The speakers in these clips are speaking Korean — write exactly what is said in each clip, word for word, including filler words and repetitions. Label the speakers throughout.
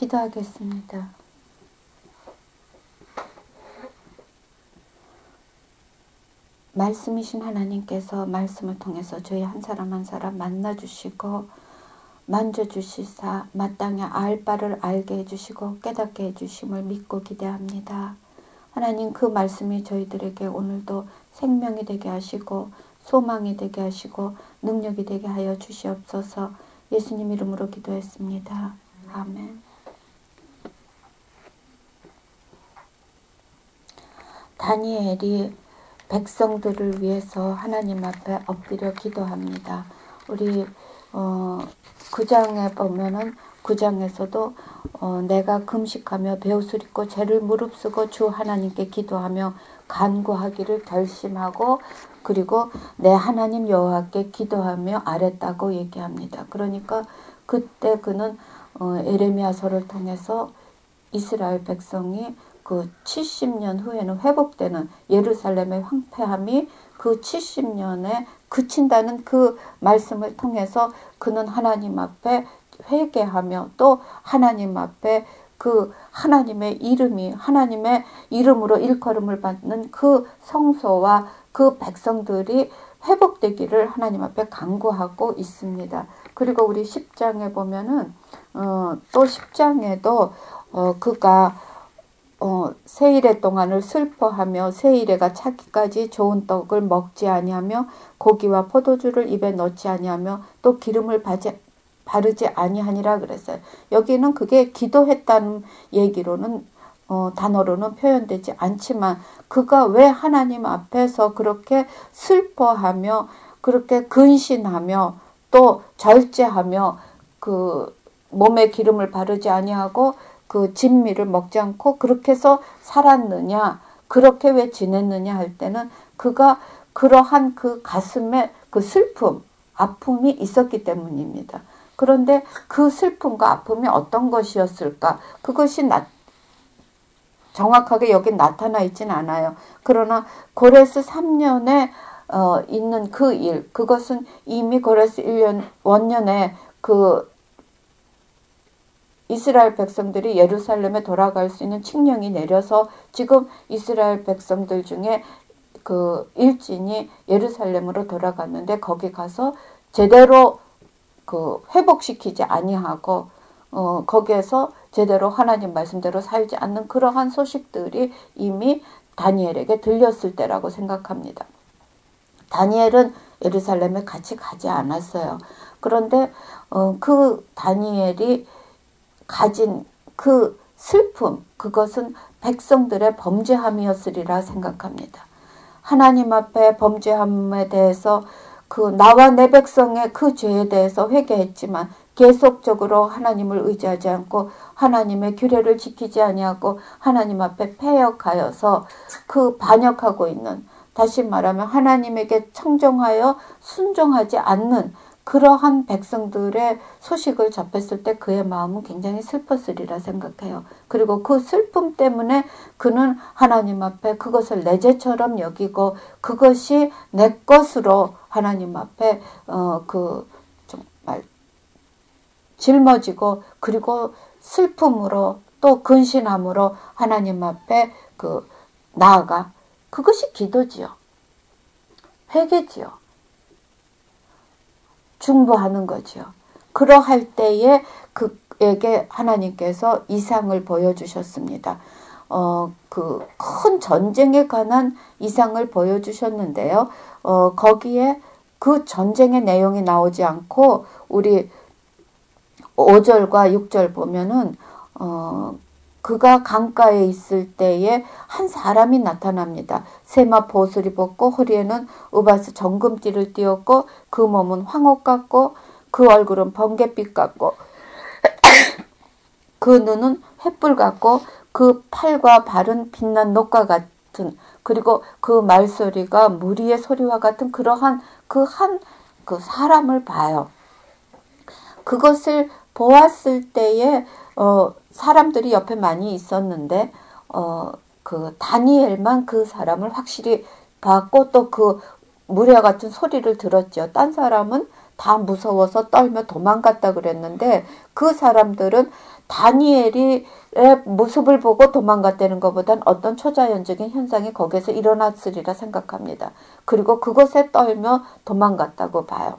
Speaker 1: 기도하겠습니다. 말씀이신 하나님께서 말씀을 통해서 저희 한 사람 한 사람 만나주시고 만져주시사 마땅히 알 바를 알게 해주시고 깨닫게 해주심을 믿고 기대합니다. 하나님, 그 말씀이 저희들에게 오늘도 생명이 되게 하시고 소망이 되게 하시고 능력이 되게 하여 주시옵소서. 예수님 이름으로 기도했습니다. 아멘. 다니엘이 백성들을 위해서 하나님 앞에 엎드려 기도합니다. 우리 어, 구 장에 보면은 구 장에서도 어, 내가 금식하며 베옷을 입고 죄를 무릅쓰고 주 하나님께 기도하며 간구하기를 결심하고 그리고 내 하나님 여호와께 기도하며 아랬다고 얘기합니다. 그러니까 그때 그는 어, 에레미야서를 통해서 이스라엘 백성이 그 칠십 년 후에는 회복되는 예루살렘의 황폐함이 그 칠십 년에 그친다는 그 말씀을 통해서 그는 하나님 앞에 회개하며 또 하나님 앞에 그 하나님의 이름이 하나님의 이름으로 일컬음을 받는 그 성소와 그 백성들이 회복되기를 하나님 앞에 간구하고 있습니다. 그리고 우리 십 장에 보면은 어, 또 십 장에도 어, 그가 어, 세일의 동안을 슬퍼하며 세일에가 차기까지 좋은 떡을 먹지 아니하며 고기와 포도주를 입에 넣지 아니하며 또 기름을 바지, 바르지 아니하니라 그랬어요. 여기는 그게 기도했다는 얘기로는 어, 단어로는 표현되지 않지만 그가 왜 하나님 앞에서 그렇게 슬퍼하며 그렇게 근신하며 또 절제하며 그 몸에 기름을 바르지 아니하고 그 진미를 먹지 않고 그렇게 해서 살았느냐, 그렇게 왜 지냈느냐 할 때는 그가 그러한 그 가슴에 그 슬픔, 아픔이 있었기 때문입니다. 그런데 그 슬픔과 아픔이 어떤 것이었을까? 그것이 나, 정확하게 여기 나타나 있지는 않아요. 그러나 고레스 삼 년에 어, 있는 그 일, 그것은 이미 고레스 일 년, 원년에 그 이스라엘 백성들이 예루살렘에 돌아갈 수 있는 칙령이 내려서 지금 이스라엘 백성들 중에 그 일진이 예루살렘으로 돌아갔는데 거기 가서 제대로 그 회복시키지 아니하고 어 거기에서 제대로 하나님 말씀대로 살지 않는 그러한 소식들이 이미 다니엘에게 들렸을 때라고 생각합니다. 다니엘은 예루살렘에 같이 가지 않았어요. 그런데 어 그 다니엘이 가진 그 슬픔, 그것은 백성들의 범죄함이었으리라 생각합니다. 하나님 앞에 범죄함에 대해서 그 나와 내 백성의 그 죄에 대해서 회개했지만 계속적으로 하나님을 의지하지 않고 하나님의 규례를 지키지 아니하고 하나님 앞에 패역하여서 그 반역하고 있는, 다시 말하면 하나님에게 청정하여 순종하지 않는 그러한 백성들의 소식을 접했을 때 그의 마음은 굉장히 슬펐으리라 생각해요. 그리고 그 슬픔 때문에 그는 하나님 앞에 그것을 내 죄처럼 여기고 그것이 내 것으로 하나님 앞에 어 그 정말 짊어지고 그리고 슬픔으로 또 근신함으로 하나님 앞에 그 나아가, 그것이 기도지요. 회개지요. 중보하는 거지요. 그러할 때에 그에게 하나님께서 이상을 보여주셨습니다. 어, 그 큰 전쟁에 관한 이상을 보여주셨는데요. 어, 거기에 그 전쟁의 내용이 나오지 않고 우리 오 절과 육 절 보면은 어, 그가 강가에 있을 때에 한 사람이 나타납니다. 세마포 옷을 입었고 허리에는 우바스 정금띠를 띄었고 그 몸은 황옥 같고 그 얼굴은 번갯빛 같고 그 눈은 횃불 같고 그 팔과 발은 빛난 녹과 같은, 그리고 그 말소리가 무리의 소리와 같은 그러한 그 한 그 사람을 봐요. 그것을 보았을 때에 어 사람들이 옆에 많이 있었는데 어 그 다니엘만 그 사람을 확실히 봤고 또 그 무리와 같은 소리를 들었죠. 딴 사람은 다 무서워서 떨며 도망갔다 그랬는데 그 사람들은 다니엘의 모습을 보고 도망갔다는 것보단 어떤 초자연적인 현상이 거기에서 일어났으리라 생각합니다. 그리고 그것에 떨며 도망갔다고 봐요.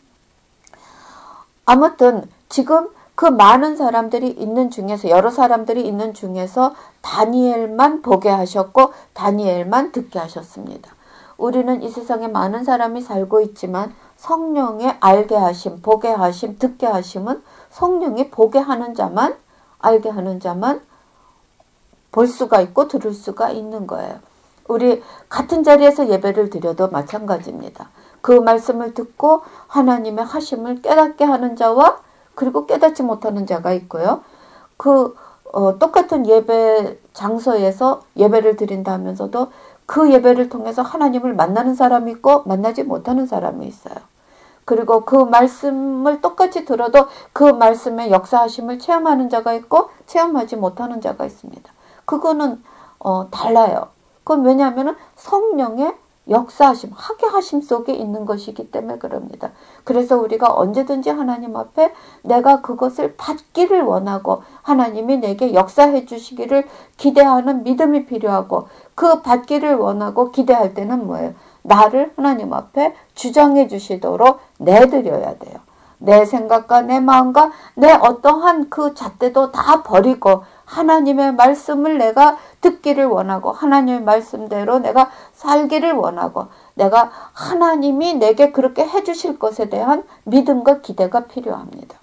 Speaker 1: 아무튼 지금 그 많은 사람들이 있는 중에서 여러 사람들이 있는 중에서 다니엘만 보게 하셨고 다니엘만 듣게 하셨습니다. 우리는 이 세상에 많은 사람이 살고 있지만 성령의 알게 하심, 보게 하심, 듣게 하심은 성령이 보게 하는 자만, 알게 하는 자만 볼 수가 있고 들을 수가 있는 거예요. 우리 같은 자리에서 예배를 드려도 마찬가지입니다. 그 말씀을 듣고 하나님의 하심을 깨닫게 하는 자와 그리고 깨닫지 못하는 자가 있고요. 그 어, 똑같은 예배 장소에서 예배를 드린다 하면서도 그 예배를 통해서 하나님을 만나는 사람이 있고 만나지 못하는 사람이 있어요. 그리고 그 말씀을 똑같이 들어도 그 말씀의 역사하심을 체험하는 자가 있고 체험하지 못하는 자가 있습니다. 그거는 어, 달라요. 그건 왜냐하면 성령의 역사하심, 하게 하심 속에 있는 것이기 때문에 그럽니다. 그래서 우리가 언제든지 하나님 앞에 내가 그것을 받기를 원하고 하나님이 내게 역사해 주시기를 기대하는 믿음이 필요하고 그 받기를 원하고 기대할 때는 뭐예요? 나를 하나님 앞에 주장해 주시도록 내드려야 돼요. 내 생각과 내 마음과 내 어떠한 그 잣대도 다 버리고 하나님의 말씀을 내가 듣기를 원하고 하나님의 말씀대로 내가 살기를 원하고 내가 하나님이 내게 그렇게 해주실 것에 대한 믿음과 기대가 필요합니다.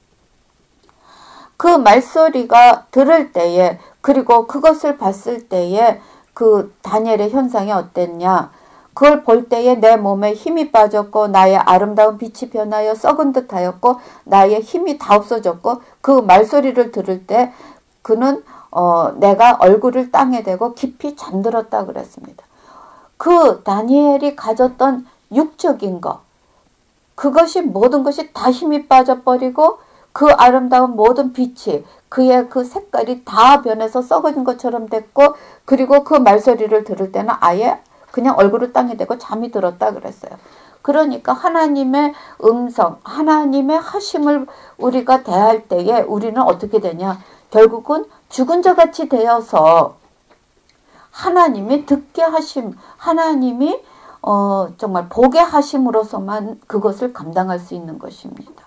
Speaker 1: 그 말소리가 들을 때에 그리고 그것을 봤을 때에 그 다니엘의 현상이 어땠냐? 그걸 볼 때에 내 몸에 힘이 빠졌고 나의 아름다운 빛이 변하여 썩은 듯 하였고 나의 힘이 다 없어졌고 그 말소리를 들을 때 그는 어, 내가 얼굴을 땅에 대고 깊이 잠들었다 그랬습니다. 그 다니엘이 가졌던 육적인 것 그것이 모든 것이 다 힘이 빠져버리고 그 아름다운 모든 빛이 그의 그 색깔이 다 변해서 썩어진 것처럼 됐고 그리고 그 말소리를 들을 때는 아예 그냥 얼굴을 땅에 대고 잠이 들었다 그랬어요. 그러니까 하나님의 음성, 하나님의 하심을 우리가 대할 때에 우리는 어떻게 되냐? 결국은 죽은 자같이 되어서 하나님이 듣게 하심, 하나님이 어, 정말 보게 하심으로서만 그것을 감당할 수 있는 것입니다.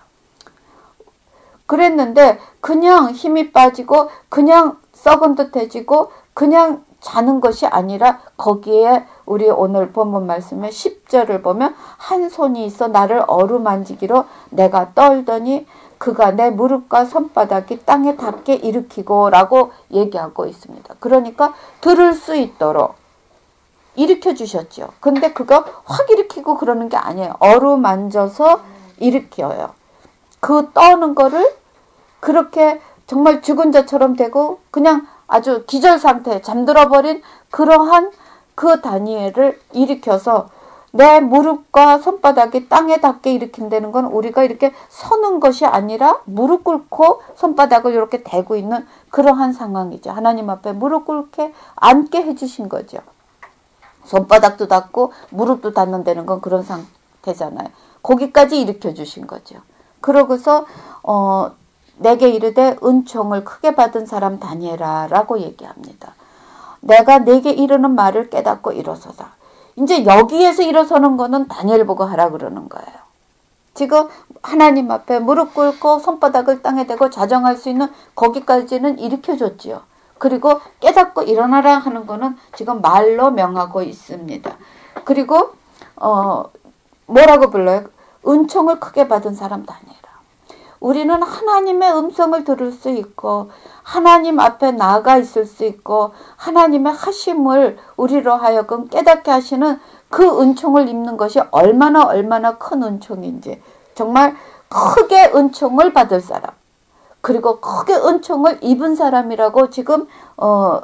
Speaker 1: 그랬는데 그냥 힘이 빠지고 그냥 썩은 듯해지고 그냥 자는 것이 아니라 거기에 우리 오늘 본문 말씀의 십 절을 보면 한 손이 있어 나를 어루만지기로 내가 떨더니 그가 내 무릎과 손바닥이 땅에 닿게 일으키고 라고 얘기하고 있습니다. 그러니까 들을 수 있도록 일으켜 주셨죠. 근데 그가 확 일으키고 그러는 게 아니에요. 어루만져서 일으켜요. 그 떠는 거를 그렇게 정말 죽은 자처럼 되고 그냥 아주 기절 상태에 잠들어버린 그러한 그 다니엘을 일으켜서 내 무릎과 손바닥이 땅에 닿게 일으킨다는 건 우리가 이렇게 서는 것이 아니라 무릎 꿇고 손바닥을 이렇게 대고 있는 그러한 상황이죠. 하나님 앞에 무릎 꿇게 앉게 해주신 거죠. 손바닥도 닿고 무릎도 닿는다는 건 그런 상태잖아요. 거기까지 일으켜 주신 거죠. 그러고서 어 내게 이르되 은총을 크게 받은 사람 다니엘아 라고 얘기합니다. 내가 내게 이르는 말을 깨닫고 일어서다. 이제 여기에서 일어서는 거는 다니엘 보고 하라 그러는 거예요. 지금 하나님 앞에 무릎 꿇고 손바닥을 땅에 대고 자정할 수 있는 거기까지는 일으켜줬지요. 그리고 깨닫고 일어나라 하는 거는 지금 말로 명하고 있습니다. 그리고 어 뭐라고 불러요? 은총을 크게 받은 사람 다니엘. 우리는 하나님의 음성을 들을 수 있고 하나님 앞에 나아가 있을 수 있고 하나님의 하심을 우리로 하여금 깨닫게 하시는 그 은총을 입는 것이 얼마나 얼마나 큰 은총인지 정말 크게 은총을 받을 사람 그리고 크게 은총을 입은 사람이라고 지금 어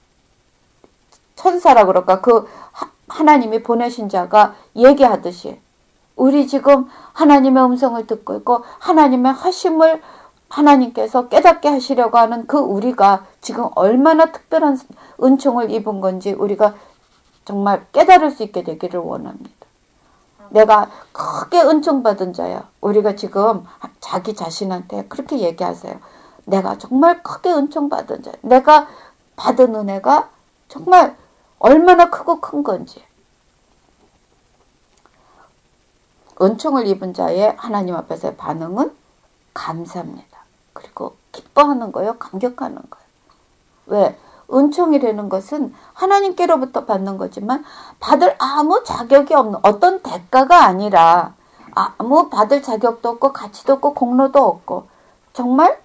Speaker 1: 천사라 그럴까 그 하나님이 보내신 자가 얘기하듯이 우리 지금 하나님의 음성을 듣고 있고 하나님의 하심을 하나님께서 깨닫게 하시려고 하는 그 우리가 지금 얼마나 특별한 은총을 입은 건지 우리가 정말 깨달을 수 있게 되기를 원합니다. 내가 크게 은총 받은 자야. 우리가 지금 자기 자신한테 그렇게 얘기하세요. 내가 정말 크게 은총 받은 자야. 내가 받은 은혜가 정말 얼마나 크고 큰 건지. 은총을 입은 자의 하나님 앞에서의 반응은 감사합니다. 그리고 기뻐하는 거예요. 감격하는 거예요. 왜? 은총이라는 것은 하나님께로부터 받는 거지만 받을 아무 자격이 없는 어떤 대가가 아니라 아무 받을 자격도 없고 가치도 없고 공로도 없고 정말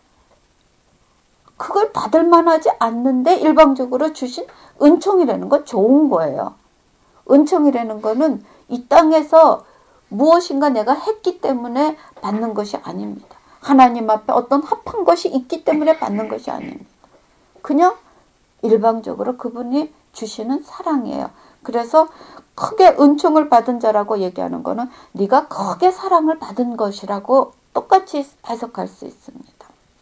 Speaker 1: 그걸 받을 만하지 않는데 일방적으로 주신 은총이라는 건 좋은 거예요. 은총이라는 거는 이 땅에서 무엇인가 내가 했기 때문에 받는 것이 아닙니다. 하나님 앞에 어떤 합한 것이 있기 때문에 받는 것이 아닙니다. 그냥 일방적으로 그분이 주시는 사랑이에요. 그래서 크게 은총을 받은 자라고 얘기하는 거는 네가 크게 사랑을 받은 것이라고 똑같이 해석할 수 있습니다.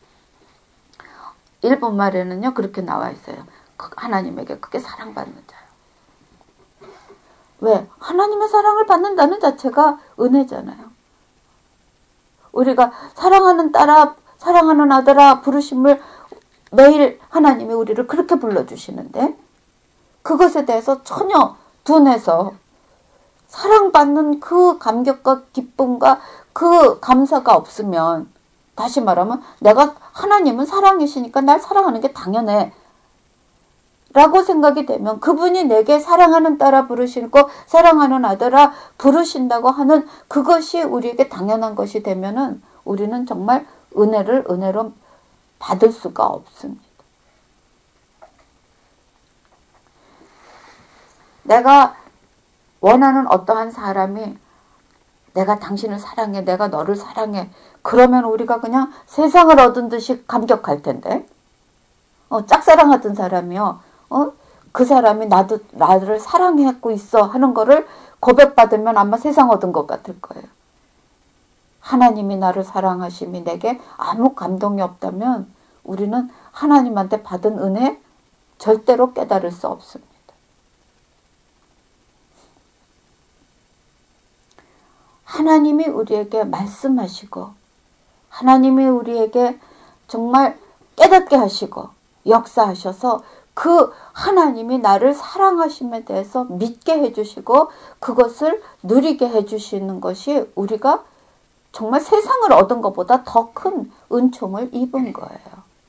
Speaker 1: 일본 말에는요 그렇게 나와 있어요. 하나님에게 크게 사랑받는 자요. 왜? 하나님의 사랑을 받는다는 자체가 은혜잖아요. 우리가 사랑하는 딸아, 사랑하는 아들아 부르심을 매일 하나님이 우리를 그렇게 불러주시는데 그것에 대해서 전혀 둔해서 사랑받는 그 감격과 기쁨과 그 감사가 없으면 다시 말하면 내가 하나님은 사랑이시니까 날 사랑하는 게 당연해 라고 생각이 되면 그분이 내게 사랑하는 딸아 부르시고 사랑하는 아들아 부르신다고 하는 그것이 우리에게 당연한 것이 되면은 우리는 정말 은혜를 은혜로 받을 수가 없습니다. 내가 원하는 어떠한 사람이 내가 당신을 사랑해, 내가 너를 사랑해. 그러면 우리가 그냥 세상을 얻은 듯이 감격할 텐데. 어, 짝사랑하던 사람이요. 어? 그 사람이 나도 나를 사랑하고 있어 하는 거를 고백받으면 아마 세상 얻은 것 같을 거예요. 하나님이 나를 사랑하심이 내게 아무 감동이 없다면 우리는 하나님한테 받은 은혜 절대로 깨달을 수 없습니다. 하나님이 우리에게 말씀하시고 하나님이 우리에게 정말 깨닫게 하시고 역사하셔서 그 하나님이 나를 사랑하심에 대해서 믿게 해주시고 그것을 누리게 해주시는 것이 우리가 정말 세상을 얻은 것보다 더 큰 은총을 입은 거예요.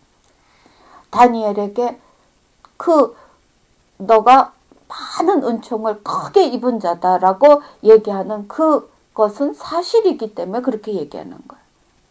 Speaker 1: 다니엘에게 그 너가 많은 은총을 크게 입은 자다라고 얘기하는 그것은 사실이기 때문에 그렇게 얘기하는 거예요.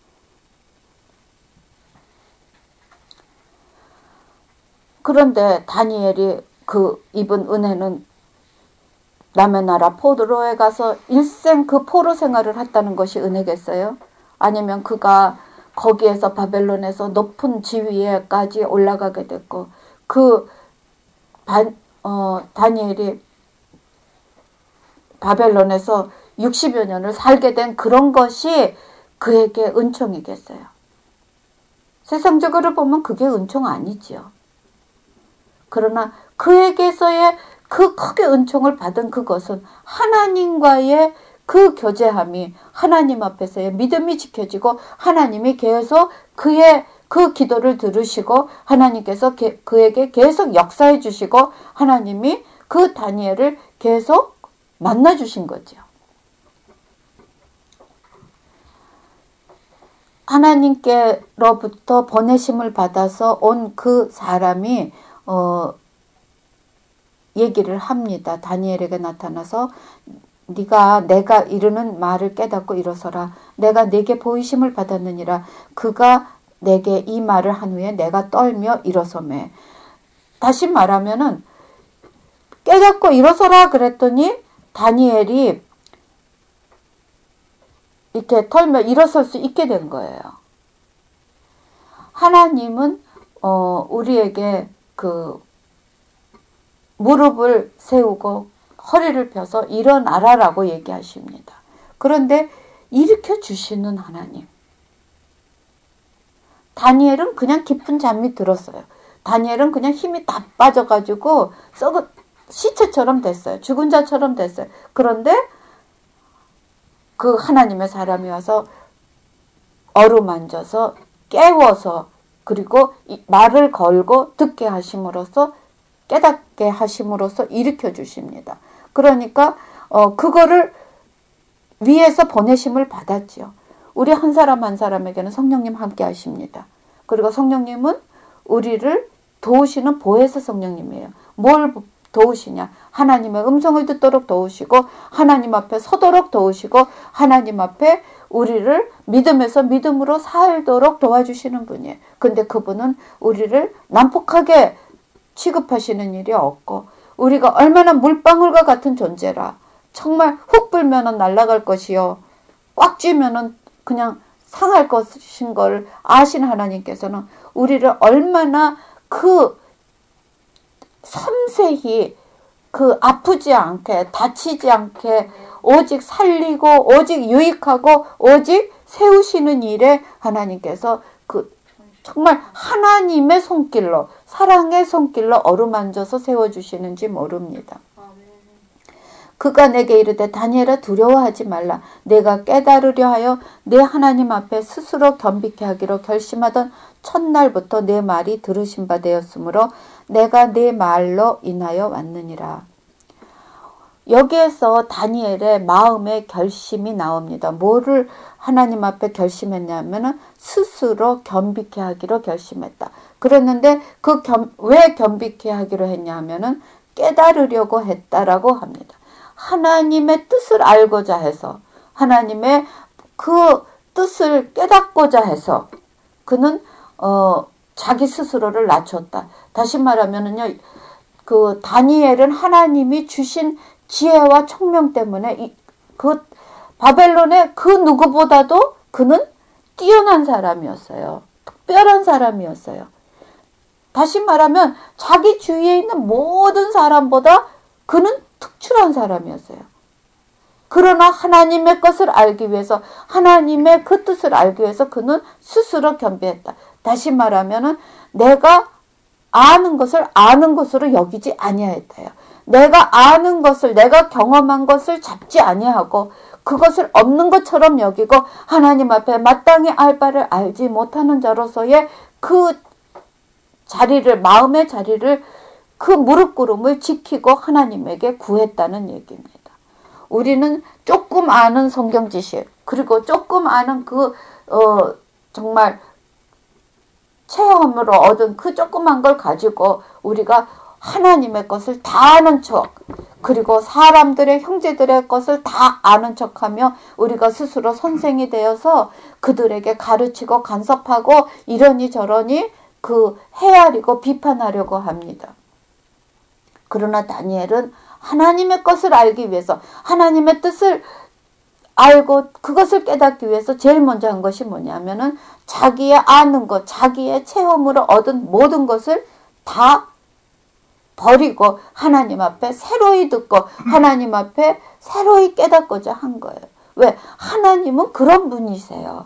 Speaker 1: 그런데 다니엘이 그 입은 은혜는 남의 나라 포로에 가서 일생 그 포로 생활을 했다는 것이 은혜겠어요? 아니면 그가 거기에서 바벨론에서 높은 지위에까지 올라가게 됐고 그 반, 어, 다니엘이 바벨론에서 육십여 년을 살게 된 그런 것이 그에게 은총이겠어요? 세상적으로 보면 그게 은총 아니지요. 그러나 그에게서의 그 크게 은총을 받은 그것은 하나님과의 그 교제함이 하나님 앞에서의 믿음이 지켜지고 하나님이 계속 그의 그 기도를 들으시고 하나님께서 게, 그에게 계속 역사해 주시고 하나님이 그 다니엘을 계속 만나 주신 거죠. 하나님께로부터 보내심을 받아서 온 그 사람이 어, 얘기를 합니다. 다니엘에게 나타나서 네가 내가 이르는 말을 깨닫고 일어서라. 내가 네게 보이심을 받았느니라. 그가 내게 이 말을 한 후에 내가 떨며 일어서매. 다시 말하면은 깨닫고 일어서라 그랬더니 다니엘이 이렇게 털며 일어설 수 있게 된 거예요. 하나님은 어, 우리에게 그 무릎을 세우고 허리를 펴서 일어나라라고 얘기하십니다. 그런데 일으켜 주시는 하나님. 다니엘은 그냥 깊은 잠이 들었어요. 다니엘은 그냥 힘이 다 빠져가지고 썩은 시체처럼 됐어요. 죽은 자처럼 됐어요. 그런데 그 하나님의 사람이 와서 어루만져서 깨워서 그리고 말을 걸고 듣게 하심으로써 깨닫게 하심으로써 일으켜 주십니다. 그러니까 어 그거를 위에서 보내심을 받았지요. 우리 한 사람 한 사람에게는 성령님 함께 하십니다. 그리고 성령님은 우리를 도우시는 보혜사 성령님이에요. 뭘 도우시냐? 하나님의 음성을 듣도록 도우시고 하나님 앞에 서도록 도우시고 하나님 앞에 우리를 믿음에서 믿음으로 살도록 도와주시는 분이에요. 근데 그분은 우리를 난폭하게 취급하시는 일이 없고 우리가 얼마나 물방울과 같은 존재라 정말 훅 불면은 날아갈 것이요 꽉 쥐면은 그냥 상할 것인 걸 아신 하나님께서는 우리를 얼마나 그 섬세히 그 아프지 않게 다치지 않게 오직 살리고 오직 유익하고 오직 세우시는 일에 하나님께서 그 정말 하나님의 손길로 사랑의 손길로 어루만져서 세워주시는지 모릅니다. 그가 내게 이르되 다니엘아 두려워하지 말라. 내가 깨달으려 하여 내 하나님 앞에 스스로 겸비케 하기로 결심하던 첫날부터 내 말이 들으신 바 되었으므로 내가 내 말로 인하여 왔느니라. 여기에서 다니엘의 마음의 결심이 나옵니다. 뭐를 하나님 앞에 결심했냐면은 스스로 겸비케 하기로 결심했다. 그랬는데 그 겸, 왜 겸비케 하기로 했냐면은 깨달으려고 했다라고 합니다. 하나님의 뜻을 알고자 해서 하나님의 그 뜻을 깨닫고자 해서 그는 어, 자기 스스로를 낮췄다. 다시 말하면은요, 그 다니엘은 하나님이 주신 지혜와 총명 때문에 이, 그 바벨론의 그 누구보다도 그는 뛰어난 사람이었어요. 특별한 사람이었어요. 다시 말하면 자기 주위에 있는 모든 사람보다 그는 특출한 사람이었어요. 그러나 하나님의 것을 알기 위해서 하나님의 그 뜻을 알기 위해서 그는 스스로 겸비했다. 다시 말하면은 내가 아는 것을 아는 것으로 여기지 아니하였다요. 내가 아는 것을 내가 경험한 것을 잡지 아니하고 그것을 없는 것처럼 여기고 하나님 앞에 마땅히 알 바를 알지 못하는 자로서의 그 자리를 마음의 자리를 그 무릎 꿇음을 지키고 하나님에게 구했다는 얘기입니다. 우리는 조금 아는 성경 지식 그리고 조금 아는 그 어, 정말 체험으로 얻은 그 조그만 걸 가지고 우리가 하나님의 것을 다 아는 척 그리고 사람들의 형제들의 것을 다 아는 척하며 우리가 스스로 선생이 되어서 그들에게 가르치고 간섭하고 이러니 저러니 그 헤아리고 비판하려고 합니다. 그러나 다니엘은 하나님의 것을 알기 위해서 하나님의 뜻을 알고 그것을 깨닫기 위해서 제일 먼저 한 것이 뭐냐면은 자기의 아는 것, 자기의 체험으로 얻은 모든 것을 다 버리고 하나님 앞에 새로이 듣고 하나님 앞에 새로이 깨닫고자 한 거예요. 왜? 하나님은 그런 분이세요.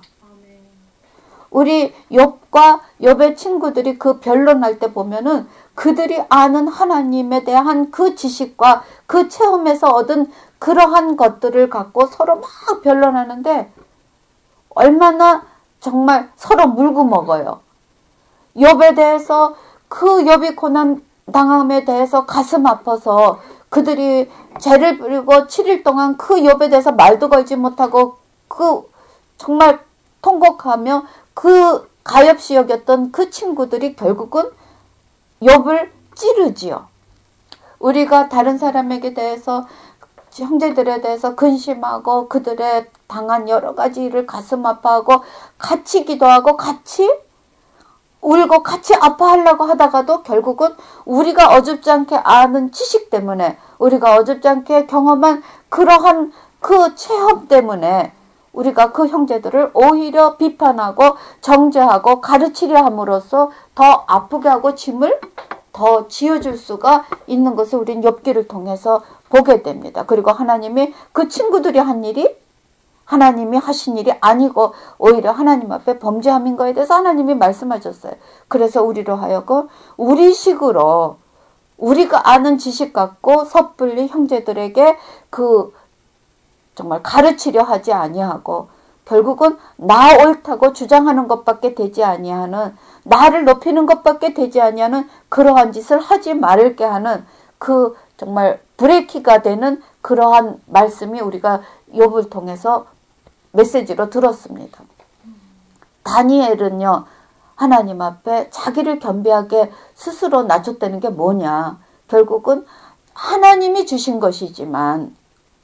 Speaker 1: 우리 욥과 욥의 친구들이 그 변론할 때 보면은 그들이 아는 하나님에 대한 그 지식과 그 체험에서 얻은 그러한 것들을 갖고 서로 막 변론하는데 얼마나 정말 서로 물고 먹어요. 욥에 대해서 그 욥이 고난 당함에 대해서 가슴 아파서 그들이 죄를 부리고 칠 일 동안 그 욥에 대해서 말도 걸지 못하고 그 정말 통곡하며 그 가엾이 여겼던 그 친구들이 결국은 욥을 찌르지요. 우리가 다른 사람에게 대해서 형제들에 대해서 근심하고 그들의 당한 여러 가지 일을 가슴 아파하고 같이 기도하고 같이 울고 같이 아파하려고 하다가도 결국은 우리가 어줍지 않게 아는 지식 때문에 우리가 어줍지 않게 경험한 그러한 그 체험 때문에 우리가 그 형제들을 오히려 비판하고 정죄하고 가르치려 함으로써 더 아프게 하고 짐을 더 지어줄 수가 있는 것을 우린 욥기를 통해서 보게 됩니다. 그리고 하나님이 그 친구들이 한 일이 하나님이 하신 일이 아니고 오히려 하나님 앞에 범죄함인 거에 대해서 하나님이 말씀하셨어요. 그래서 우리로 하여금 우리식으로 우리가 아는 지식 갖고 섣불리 형제들에게 그 정말 가르치려 하지 아니하고 결국은 나 옳다고 주장하는 것밖에 되지 아니하는, 나를 높이는 것밖에 되지 아니하는 그러한 짓을 하지 말게 하는 그 정말 브레이크가 되는 그러한 말씀이 우리가 욥을 통해서 메시지로 들었습니다. 다니엘은요, 하나님 앞에 자기를 겸비하게 스스로 낮췄다는 게 뭐냐? 결국은 하나님이 주신 것이지만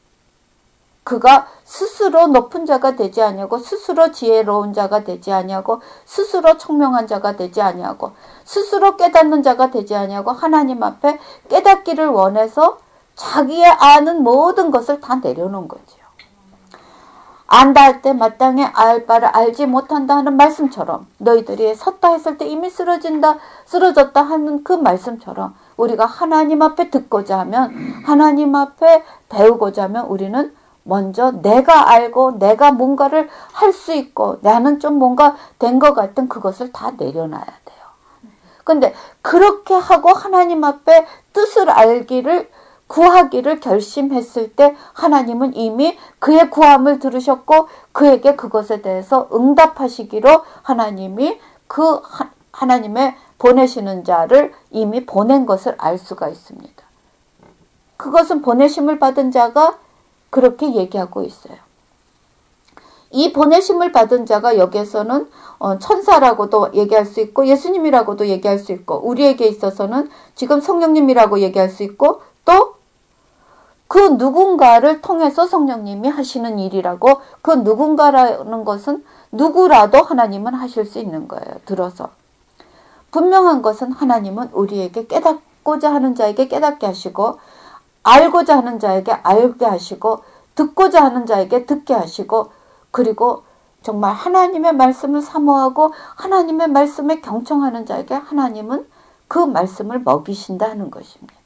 Speaker 1: 그가 스스로 높은 자가 되지 아니하고 스스로 지혜로운 자가 되지 아니하고 스스로 청명한 자가 되지 아니하고 스스로 깨닫는 자가 되지 아니하고 하나님 앞에 깨닫기를 원해서 자기의 아는 모든 것을 다 내려놓은 거지요. 안다 할 때 마땅히 알 바를 알지 못한다 하는 말씀처럼, 너희들이 섰다 했을 때 이미 쓰러진다, 쓰러졌다 하는 그 말씀처럼 우리가 하나님 앞에 듣고자 하면, 하나님 앞에 배우고자 하면 우리는 먼저 내가 알고 내가 뭔가를 할 수 있고 나는 좀 뭔가 된 것 같은 그것을 다 내려놔야 돼요. 근데 그렇게 하고 하나님 앞에 뜻을 알기를 구하기를 결심했을 때 하나님은 이미 그의 구함을 들으셨고 그에게 그것에 대해서 응답하시기로 하나님이 그 하나님의 보내시는 자를 이미 보낸 것을 알 수가 있습니다. 그것은 보내심을 받은 자가 그렇게 얘기하고 있어요. 이 보내심을 받은 자가 여기에서는 천사라고도 얘기할 수 있고 예수님이라고도 얘기할 수 있고 우리에게 있어서는 지금 성령님이라고 얘기할 수 있고 또 그 누군가를 통해서 성령님이 하시는 일이라고, 그 누군가라는 것은 누구라도 하나님은 하실 수 있는 거예요. 들어서. 분명한 것은 하나님은 우리에게 깨닫고자 하는 자에게 깨닫게 하시고 알고자 하는 자에게 알게 하시고 듣고자 하는 자에게 듣게 하시고 그리고 정말 하나님의 말씀을 사모하고 하나님의 말씀에 경청하는 자에게 하나님은 그 말씀을 먹이신다 하는 것입니다.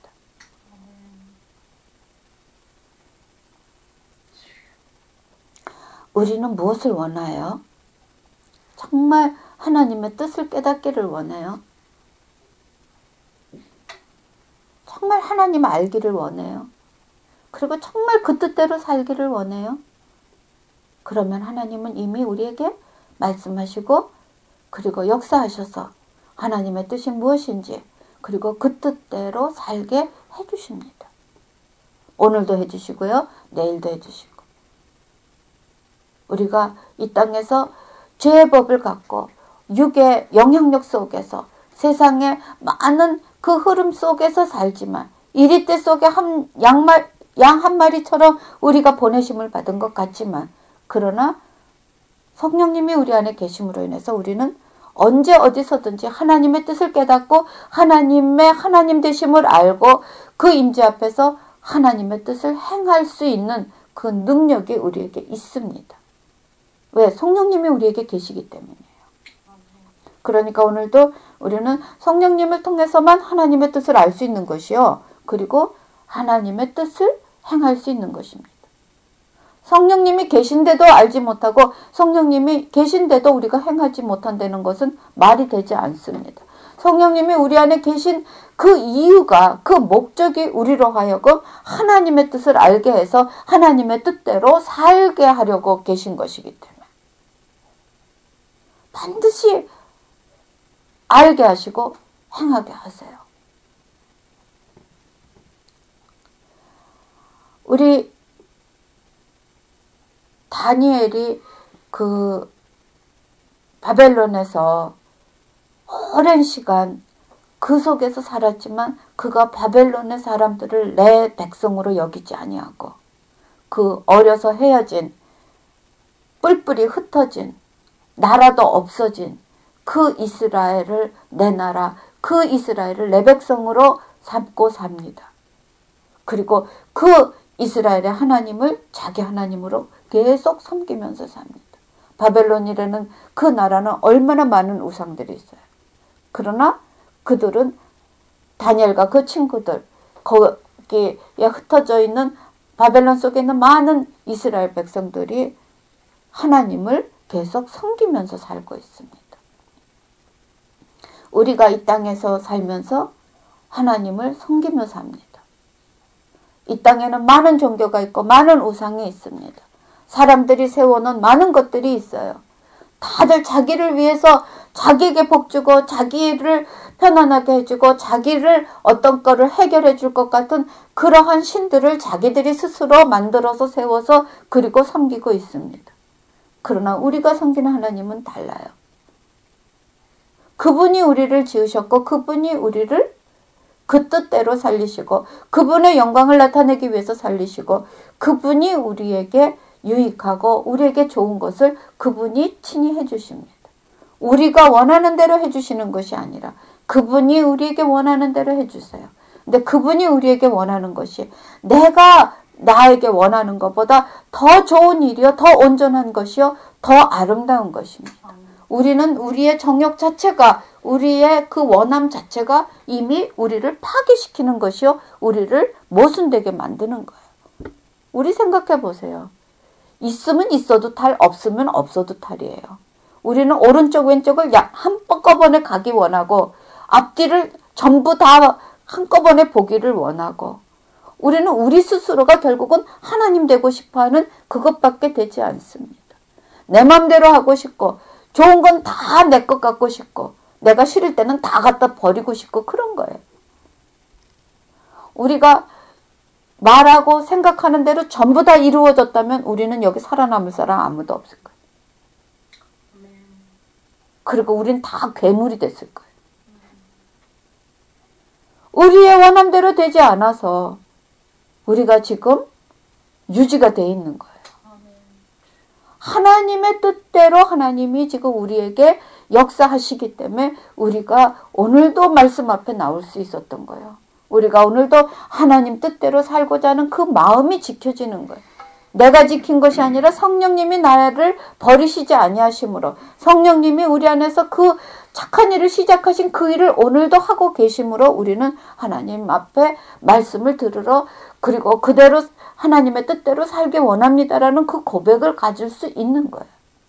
Speaker 1: 우리는 무엇을 원해요? 정말 하나님의 뜻을 깨닫기를 원해요. 정말 하나님을 알기를 원해요. 그리고 정말 그 뜻대로 살기를 원해요. 그러면 하나님은 이미 우리에게 말씀하시고 그리고 역사하셔서 하나님의 뜻이 무엇인지 그리고 그 뜻대로 살게 해주십니다. 오늘도 해주시고요. 내일도 해주시고. 우리가 이 땅에서 죄의 법을 갖고 육의 영향력 속에서 세상의 많은 그 흐름 속에서 살지만 이리떼 속에 한 양말, 양 한 마리처럼 우리가 보내심을 받은 것 같지만 그러나 성령님이 우리 안에 계심으로 인해서 우리는 언제 어디서든지 하나님의 뜻을 깨닫고 하나님의 하나님 되심을 알고 그 임재 앞에서 하나님의 뜻을 행할 수 있는 그 능력이 우리에게 있습니다. 왜? 성령님이 우리에게 계시기 때문이에요. 그러니까 오늘도 우리는 성령님을 통해서만 하나님의 뜻을 알 수 있는 것이요. 그리고 하나님의 뜻을 행할 수 있는 것입니다. 성령님이 계신데도 알지 못하고 성령님이 계신데도 우리가 행하지 못한다는 것은 말이 되지 않습니다. 성령님이 우리 안에 계신 그 이유가, 그 목적이 우리로 하여금 하나님의 뜻을 알게 해서 하나님의 뜻대로 살게 하려고 계신 것이기 때문에 반드시 알게 하시고 행하게 하세요. 우리 다니엘이 그 바벨론에서 오랜 시간 그 속에서 살았지만 그가 바벨론의 사람들을 내 백성으로 여기지 아니하고 그 어려서 헤어진 뿔뿔이 흩어진 나라도 없어진 그 이스라엘을 내 나라, 그 이스라엘을 내 백성으로 삼고 삽니다. 그리고 그 이스라엘의 하나님을 자기 하나님으로 계속 섬기면서 삽니다. 바벨론이라는 그 나라는 얼마나 많은 우상들이 있어요. 그러나 그들은 다니엘과 그 친구들, 거기에 흩어져 있는 바벨론 속에 있는 많은 이스라엘 백성들이 하나님을 계속 섬기면서 살고 있습니다. 우리가 이 땅에서 살면서 하나님을 섬기며 삽니다. 이 땅에는 많은 종교가 있고 많은 우상이 있습니다. 사람들이 세워놓은 많은 것들이 있어요. 다들 자기를 위해서 자기에게 복 주고 자기를 편안하게 해주고 자기를 어떤 거를 해결해 줄 것 같은 그러한 신들을 자기들이 스스로 만들어서 세워서 그리고 섬기고 있습니다. 그러나 우리가 섬기는 하나님은 달라요. 그분이 우리를 지으셨고 그분이 우리를 그 뜻대로 살리시고 그분의 영광을 나타내기 위해서 살리시고 그분이 우리에게 유익하고 우리에게 좋은 것을 그분이 친히 해주십니다. 우리가 원하는 대로 해주시는 것이 아니라 그분이 우리에게 원하는 대로 해주세요. 근데 그분이 우리에게 원하는 것이 내가 나에게 원하는 것보다 더 좋은 일이요, 더 온전한 것이요, 더 아름다운 것입니다. 우리는 우리의 정욕 자체가, 우리의 그 원함 자체가 이미 우리를 파괴시키는 것이요, 우리를 모순되게 만드는 거예요. 우리 생각해 보세요. 있으면 있어도 탈, 없으면 없어도 탈이에요. 우리는 오른쪽 왼쪽을 한꺼번에 가기 원하고 앞뒤를 전부 다 한꺼번에 보기를 원하고 우리는 우리 스스로가 결국은 하나님 되고 싶어하는 그것밖에 되지 않습니다. 내 맘대로 하고 싶고 좋은 건 다 내 것 갖고 싶고 내가 싫을 때는 다 갖다 버리고 싶고 그런 거예요. 우리가 말하고 생각하는 대로 전부 다 이루어졌다면 우리는 여기 살아남을 사람 아무도 없을 거예요. 그리고 우린 다 괴물이 됐을 거예요. 우리의 원함대로 되지 않아서 우리가 지금 유지가 돼 있는 거예요. 하나님의 뜻대로 하나님이 지금 우리에게 역사하시기 때문에 우리가 오늘도 말씀 앞에 나올 수 있었던 거예요. 우리가 오늘도 하나님 뜻대로 살고자 하는 그 마음이 지켜지는 거예요. 내가 지킨 것이 아니라 성령님이 나를 버리시지 아니하심으로 성령님이 우리 안에서 그 착한 일을 시작하신 그 일을 오늘도 하고 계심으로 우리는 하나님 앞에 말씀을 들으러 그리고 그대로 하나님의 뜻대로 살기 원합니다라는 그 고백을 가질 수 있는 거예요.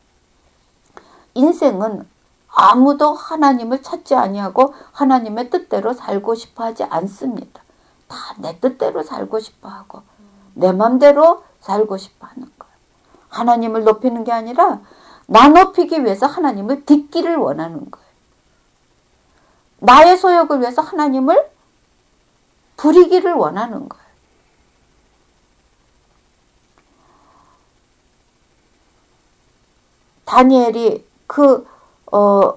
Speaker 1: 인생은 아무도 하나님을 찾지 아니하고 하나님의 뜻대로 살고 싶어 하지 않습니다. 다 내 뜻대로 살고 싶어 하고 내 맘대로 살고 싶어 하는 거예요. 하나님을 높이는 게 아니라 나 높이기 위해서 하나님을 딛기를 원하는 거예요. 나의 소욕을 위해서 하나님을 부리기를 원하는 거예요. 다니엘이 그 어,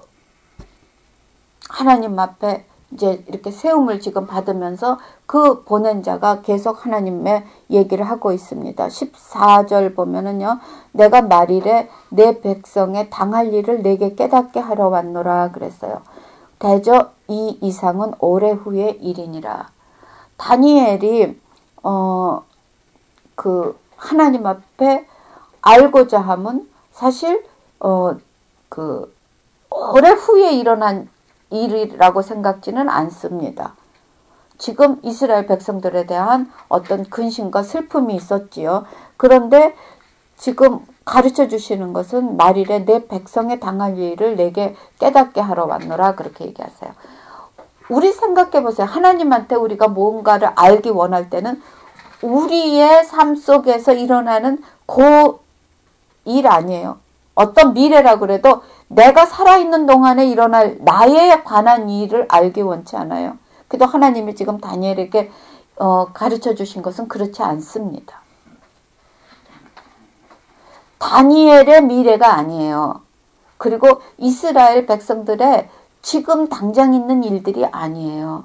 Speaker 1: 하나님 앞에 이제 이렇게 세움을 지금 받으면서 그 보낸 자가 계속 하나님의 얘기를 하고 있습니다. 십사 절 보면은요. 내가 말일에 내 백성의 당할 일을 내게 깨닫게 하러 왔노라 그랬어요. 대저 이 이상은 오래 후의 일이니라. 다니엘이 어, 그 하나님 앞에 알고자 함은 사실 어, 그 오래 후에 일어난 일이라고 생각지는 않습니다. 지금 이스라엘 백성들에 대한 어떤 근심과 슬픔이 있었지요. 그런데 지금 가르쳐 주시는 것은 말일에 내 백성의 당할 일을 내게 깨닫게 하러 왔노라 그렇게 얘기하세요. 우리 생각해 보세요. 하나님한테 우리가 뭔가를 알기 원할 때는 우리의 삶 속에서 일어나는 그 일 아니에요. 어떤 미래라고 그래도 내가 살아있는 동안에 일어날 나에 관한 일을 알기 원치 않아요. 그래도 하나님이 지금 다니엘에게 어, 가르쳐 주신 것은 그렇지 않습니다. 다니엘의 미래가 아니에요. 그리고 이스라엘 백성들의 지금 당장 있는 일들이 아니에요.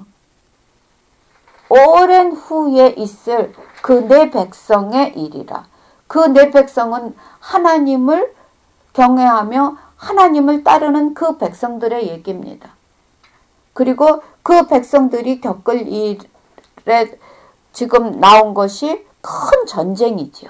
Speaker 1: 오랜 후에 있을 그 내 백성의 일이라. 그 내 백성은 하나님을 경외하며 하나님을 따르는 그 백성들의 얘기입니다. 그리고 그 백성들이 겪을 일에 지금 나온 것이 큰 전쟁이지요.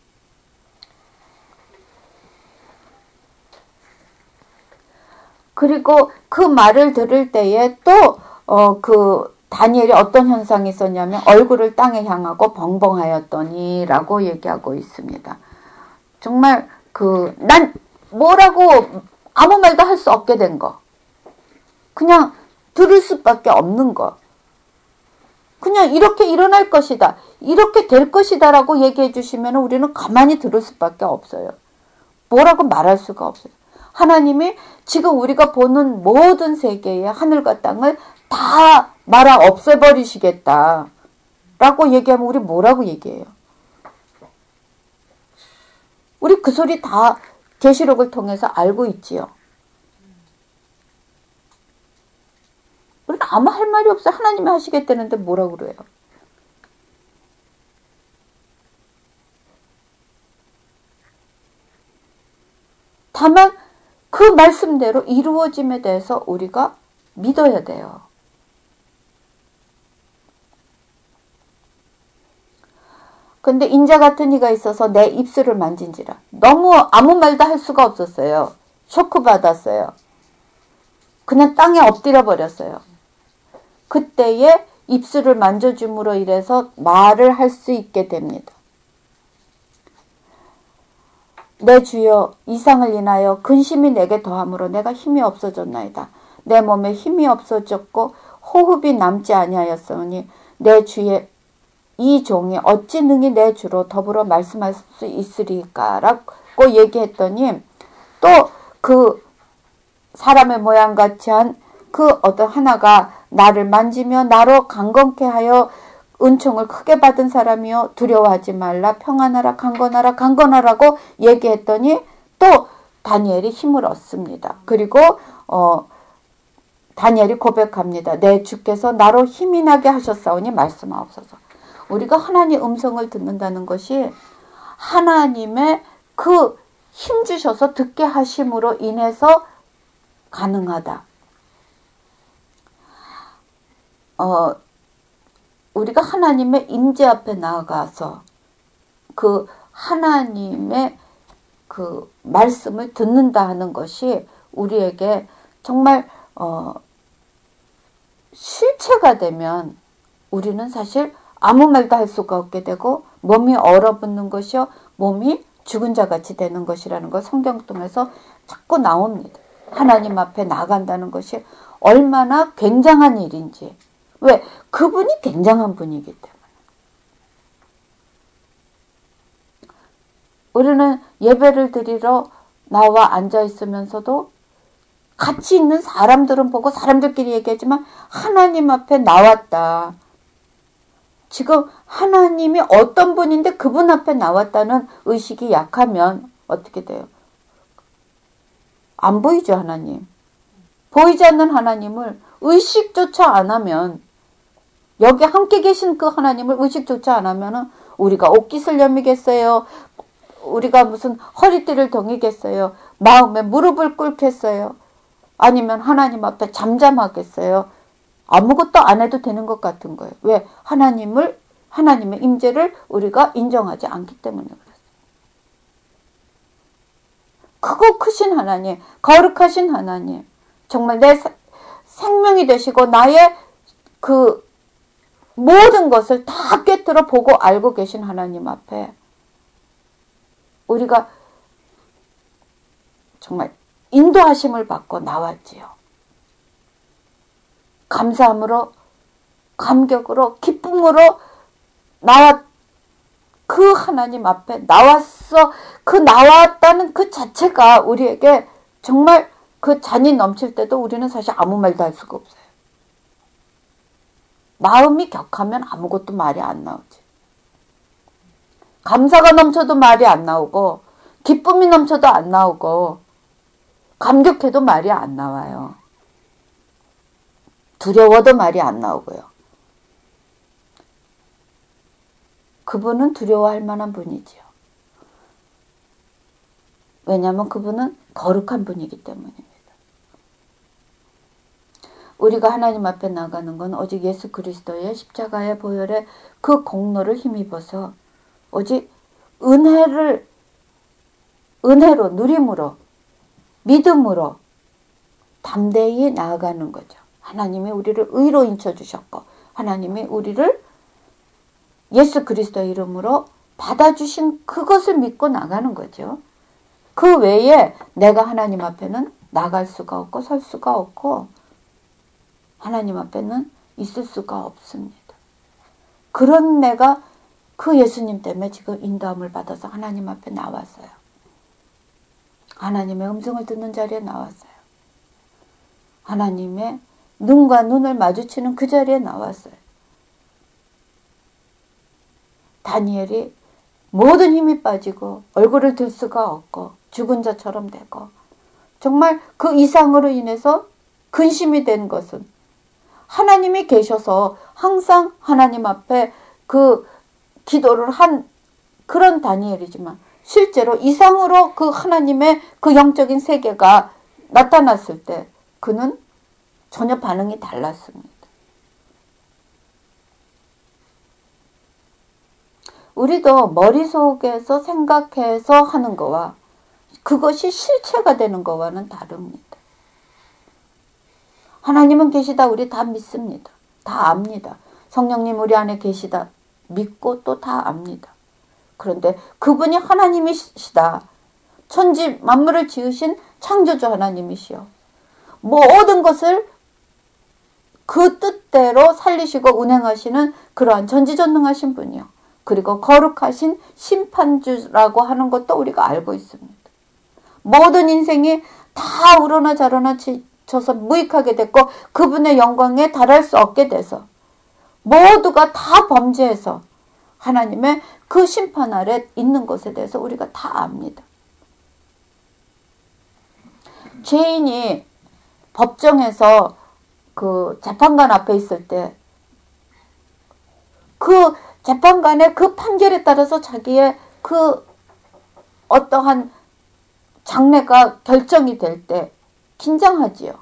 Speaker 1: 그리고 그 말을 들을 때에 또 어, 그 다니엘이 어떤 현상이 있었냐면 얼굴을 땅에 향하고 벙벙하였더니 라고 얘기하고 있습니다. 정말 그 난 뭐라고 아무 말도 할 수 없게 된 거. 그냥 들을 수밖에 없는 거. 그냥 이렇게 일어날 것이다, 이렇게 될 것이다 라고 얘기해 주시면 우리는 가만히 들을 수밖에 없어요. 뭐라고 말할 수가 없어요. 하나님이 지금 우리가 보는 모든 세계의 하늘과 땅을 다 말아 없애버리시겠다 라고 얘기하면 우리 뭐라고 얘기해요? 우리 그 소리 다 계시록을 통해서 알고 있지요. 우리는 아무 할 말이 없어. 하나님이 하시겠다는데 뭐라고 그래요? 다만 그 말씀대로 이루어짐에 대해서 우리가 믿어야 돼요. 근데 인자 같은 이가 있어서 내 입술을 만진지라. 너무 아무 말도 할 수가 없었어요. 쇼크 받았어요. 그냥 땅에 엎드려 버렸어요. 그때에 입술을 만져줌으로 인해서 말을 할 수 있게 됩니다. 내 주여, 이상을 인하여 근심이 내게 더함으로 내가 힘이 없어졌나이다. 내 몸에 힘이 없어졌고 호흡이 남지 아니하였으니 내 주의 이 종이 어찌 능히 내 주로 더불어 말씀할 수 있으리까? 라고 얘기했더니 또 그 사람의 모양같이 한 그 어떤 하나가 나를 만지며 나로 강건케 하여 은총을 크게 받은 사람이여 두려워하지 말라, 평안하라, 강건하라, 강건하라고 얘기했더니 또 다니엘이 힘을 얻습니다. 그리고 어 다니엘이 고백합니다. 내 주께서 나로 힘이 나게 하셨사오니 말씀하옵소서. 우리가 하나님의 음성을 듣는다는 것이 하나님의 그 힘 주셔서 듣게 하심으로 인해서 가능하다. 어, 우리가 하나님의 임재 앞에 나아가서 그 하나님의 그 말씀을 듣는다 하는 것이 우리에게 정말 어, 실체가 되면 우리는 사실 아무 말도 할 수가 없게 되고 몸이 얼어붙는 것이요 몸이 죽은 자같이 되는 것이라는 걸 성경 통해서 자꾸 나옵니다. 하나님 앞에 나간다는 것이 얼마나 굉장한 일인지. 왜? 그분이 굉장한 분이기 때문에. 우리는 예배를 드리러 나와 앉아 있으면서도 같이 있는 사람들은 보고 사람들끼리 얘기하지만 하나님 앞에 나왔다. 지금 하나님이 어떤 분인데 그분 앞에 나왔다는 의식이 약하면 어떻게 돼요? 안 보이죠, 하나님. 보이지 않는 하나님을 의식조차 안 하면, 여기 함께 계신 그 하나님을 의식조차 안 하면 우리가 옷깃을 여미겠어요? 우리가 무슨 허리띠를 동이겠어요? 마음에 무릎을 꿇겠어요? 아니면 하나님 앞에 잠잠하겠어요? 아무것도 안 해도 되는 것 같은 거예요. 왜? 하나님을, 하나님의 임재를 우리가 인정하지 않기 때문에 그렇습니다. 크고 크신 하나님, 거룩하신 하나님, 정말 내 사, 생명이 되시고 나의 그 모든 것을 다 꿰뚫어 보고 알고 계신 하나님 앞에 우리가 정말 인도하심을 받고 나왔지요. 감사함으로, 감격으로, 기쁨으로 나왔, 그 하나님 앞에 나왔어. 그 나왔다는 그 자체가 우리에게 정말 그 잔이 넘칠 때도 우리는 사실 아무 말도 할 수가 없어요. 마음이 격하면 아무것도 말이 안 나오지. 감사가 넘쳐도 말이 안 나오고, 기쁨이 넘쳐도 안 나오고, 감격해도 말이 안 나와요. 두려워도 말이 안 나오고요. 그분은 두려워할 만한 분이지요. 왜냐하면 그분은 거룩한 분이기 때문입니다. 우리가 하나님 앞에 나가는 건 오직 예수 그리스도의 십자가의 보혈의 그 공로를 힘입어서 오직 은혜를 은혜로 누림으로 믿음으로 담대히 나아가는 거죠. 하나님이 우리를 의로 인쳐주셨고 하나님이 우리를 예수 그리스도의 이름으로 받아주신 그것을 믿고 나가는 거죠. 그 외에 내가 하나님 앞에는 나갈 수가 없고 설 수가 없고 하나님 앞에는 있을 수가 없습니다. 그런 내가 그 예수님 때문에 지금 인도함을 받아서 하나님 앞에 나왔어요. 하나님의 음성을 듣는 자리에 나왔어요. 하나님의 눈과 눈을 마주치는 그 자리에 나왔어요. 다니엘이 모든 힘이 빠지고 얼굴을 들 수가 없고 죽은 자처럼 되고 정말 그 이상으로 인해서 근심이 된 것은 하나님이 계셔서 항상 하나님 앞에 그 기도를 한 그런 다니엘이지만 실제로 이상으로 그 하나님의 그 영적인 세계가 나타났을 때 그는 전혀 반응이 달랐습니다. 우리도 머릿속에서 생각해서 하는 거와 그것이 실체가 되는 거와는 다릅니다. 하나님은 계시다 우리 다 믿습니다. 다 압니다. 성령님 우리 안에 계시다 믿고 또 다 압니다. 그런데 그분이 하나님이시다. 천지 만물을 지으신 창조주 하나님이시여. 모든 것을 그 뜻대로 살리시고 운행하시는 그러한 전지전능하신 분이요. 그리고 거룩하신 심판주라고 하는 것도 우리가 알고 있습니다. 모든 인생이 다 우러나 자러나 지쳐서 무익하게 됐고 그분의 영광에 달할 수 없게 돼서 모두가 다 범죄해서 하나님의 그 심판 아래 있는 것에 대해서 우리가 다 압니다. 죄인이 법정에서 그 재판관 앞에 있을 때 그 재판관의 그 판결에 따라서 자기의 그 어떠한 장래가 결정이 될 때 긴장하지요.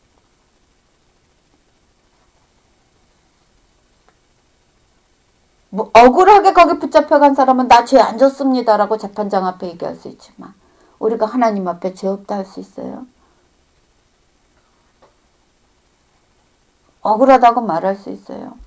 Speaker 1: 뭐 억울하게 거기 붙잡혀간 사람은 나 죄 안 졌습니다라고 재판장 앞에 얘기할 수 있지만 우리가 하나님 앞에 죄 없다 할 수 있어요? 억울하다고 말할 수 있어요?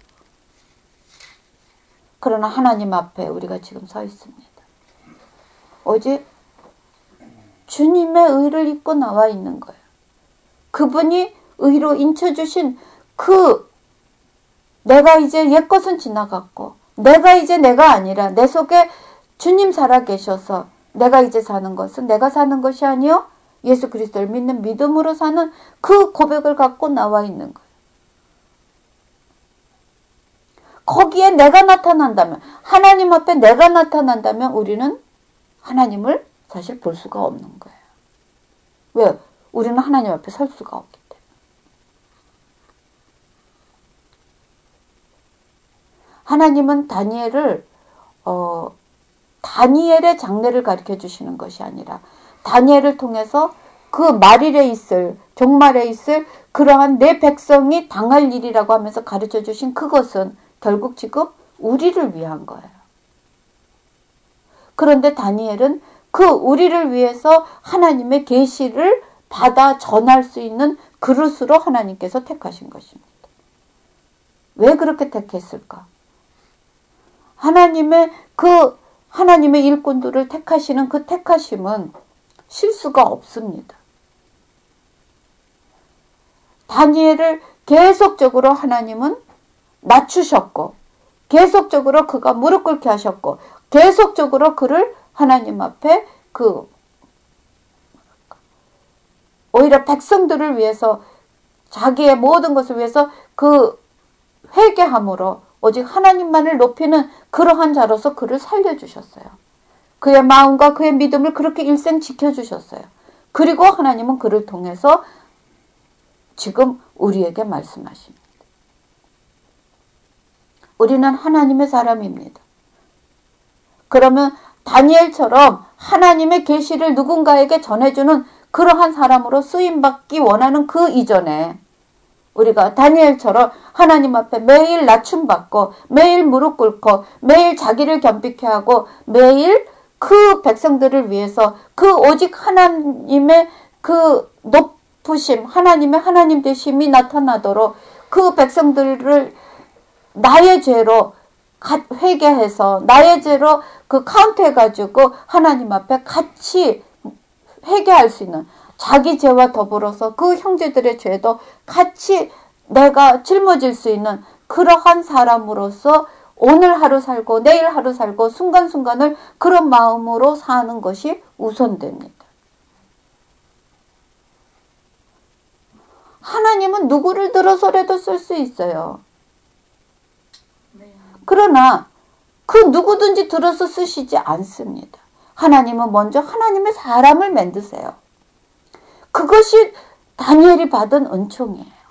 Speaker 1: 그러나 하나님 앞에 우리가 지금 서 있습니다. 오직 주님의 의를 입고 나와 있는 거예요. 그분이 의로 인쳐주신 그 내가 이제 옛 것은 지나갔고 내가 이제 내가 아니라 내 속에 주님 살아계셔서 내가 이제 사는 것은 내가 사는 것이 아니요 예수 그리스도를 믿는 믿음으로 사는 그 고백을 갖고 나와 있는 거예요. 거기에 내가 나타난다면 하나님 앞에 내가 나타난다면 우리는 하나님을 사실 볼 수가 없는 거예요. 왜? 우리는 하나님 앞에 설 수가 없기 때문에. 하나님은 다니엘을 어, 다니엘의 장래를 가르쳐 주시는 것이 아니라 다니엘을 통해서 그 말일에 있을 종말에 있을 그러한 내 백성이 당할 일이라고 하면서 가르쳐 주신 그것은 결국 지금 우리를 위한 거예요. 그런데 다니엘은 그 우리를 위해서 하나님의 계시를 받아 전할 수 있는 그릇으로 하나님께서 택하신 것입니다. 왜 그렇게 택했을까? 하나님의 그 하나님의 일꾼들을 택하시는 그 택하심은 실수가 없습니다. 다니엘을 계속적으로 하나님은 낮추셨고 계속적으로 그가 무릎 꿇게 하셨고 계속적으로 그를 하나님 앞에 그 오히려 백성들을 위해서 자기의 모든 것을 위해서 그 회개함으로 오직 하나님만을 높이는 그러한 자로서 그를 살려주셨어요. 그의 마음과 그의 믿음을 그렇게 일생 지켜주셨어요. 그리고 하나님은 그를 통해서 지금 우리에게 말씀하십니다. 우리는 하나님의 사람입니다. 그러면 다니엘처럼 하나님의 계시를 누군가에게 전해주는 그러한 사람으로 쓰임받기 원하는 그 이전에 우리가 다니엘처럼 하나님 앞에 매일 낮춤받고 매일 무릎 꿇고 매일 자기를 겸비케 하고 매일 그 백성들을 위해서 그 오직 하나님의 그 높으심 하나님의 하나님 되심이 나타나도록 그 백성들을 나의 죄로 회개해서 나의 죄로 그 카운트해가지고 하나님 앞에 같이 회개할 수 있는 자기 죄와 더불어서 그 형제들의 죄도 같이 내가 짊어질 수 있는 그러한 사람으로서 오늘 하루 살고 내일 하루 살고 순간순간을 그런 마음으로 사는 것이 우선됩니다. 하나님은 누구를 들어서라도 쓸 수 있어요. 그러나 그 누구든지 들어서 쓰시지 않습니다. 하나님은 먼저 하나님의 사람을 만드세요. 그것이 다니엘이 받은 은총이에요.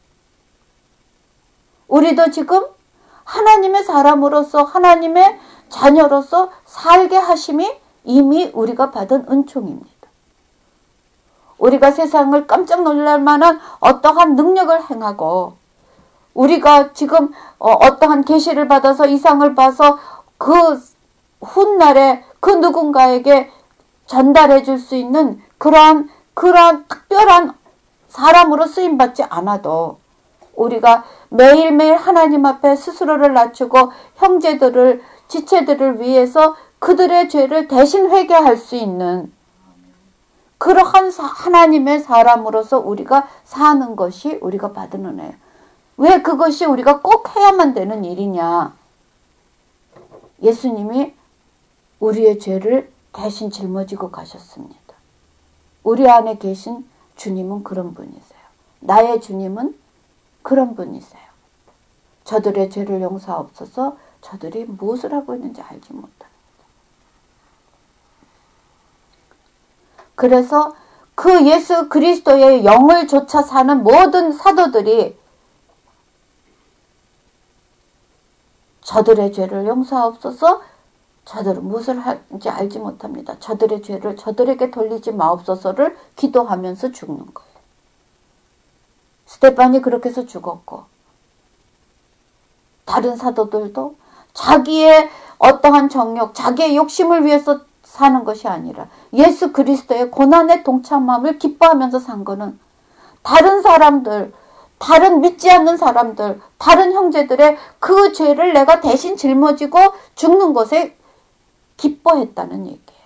Speaker 1: 우리도 지금 하나님의 사람으로서 하나님의 자녀로서 살게 하심이 이미 우리가 받은 은총입니다. 우리가 세상을 깜짝 놀랄 만한 어떠한 능력을 행하고 우리가 지금 어떠한 계시를 받아서 이상을 봐서 그 훗날에 그 누군가에게 전달해 줄 수 있는 그러한 그러한 특별한 사람으로 쓰임받지 않아도 우리가 매일매일 하나님 앞에 스스로를 낮추고 형제들을 지체들을 위해서 그들의 죄를 대신 회개할 수 있는 그러한 하나님의 사람으로서 우리가 사는 것이 우리가 받은 은혜예요. 왜 그것이 우리가 꼭 해야만 되는 일이냐? 예수님이 우리의 죄를 대신 짊어지고 가셨습니다. 우리 안에 계신 주님은 그런 분이세요. 나의 주님은 그런 분이세요. 저들의 죄를 용서하옵소서. 저들이 무엇을 하고 있는지 알지 못합니다. 그래서 그 예수 그리스도의 영을 좇아 사는 모든 사도들이 저들의 죄를 용서하옵소서. 저들은 무엇을 하는지 알지 못합니다. 저들의 죄를 저들에게 돌리지 마옵소서를 기도하면서 죽는 거예요. 스데반이 그렇게 해서 죽었고 다른 사도들도 자기의 어떠한 정욕, 자기의 욕심을 위해서 사는 것이 아니라 예수 그리스도의 고난에 동참함을 기뻐하면서 산 거는 다른 사람들, 다른 믿지 않는 사람들, 다른 형제들의 그 죄를 내가 대신 짊어지고 죽는 것에 기뻐했다는 얘기예요.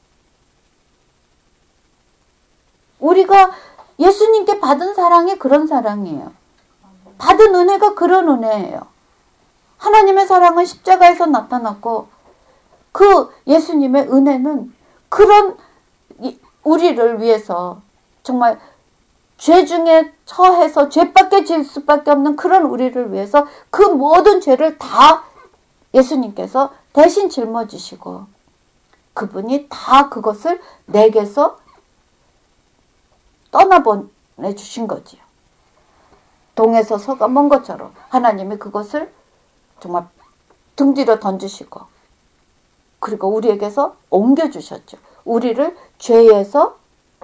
Speaker 1: 우리가 예수님께 받은 사랑이 그런 사랑이에요. 받은 은혜가 그런 은혜예요. 하나님의 사랑은 십자가에서 나타났고 그 예수님의 은혜는 그런 우리를 위해서 정말 죄 중에 처해서 죄밖에 질 수밖에 없는 그런 우리를 위해서 그 모든 죄를 다 예수님께서 대신 짊어지시고 그분이 다 그것을 내게서 떠나보내주신 거지요. 동에서 서가 먼 것처럼 하나님이 그것을 정말 등 뒤로 던지시고 그리고 우리에게서 옮겨주셨죠. 우리를 죄에서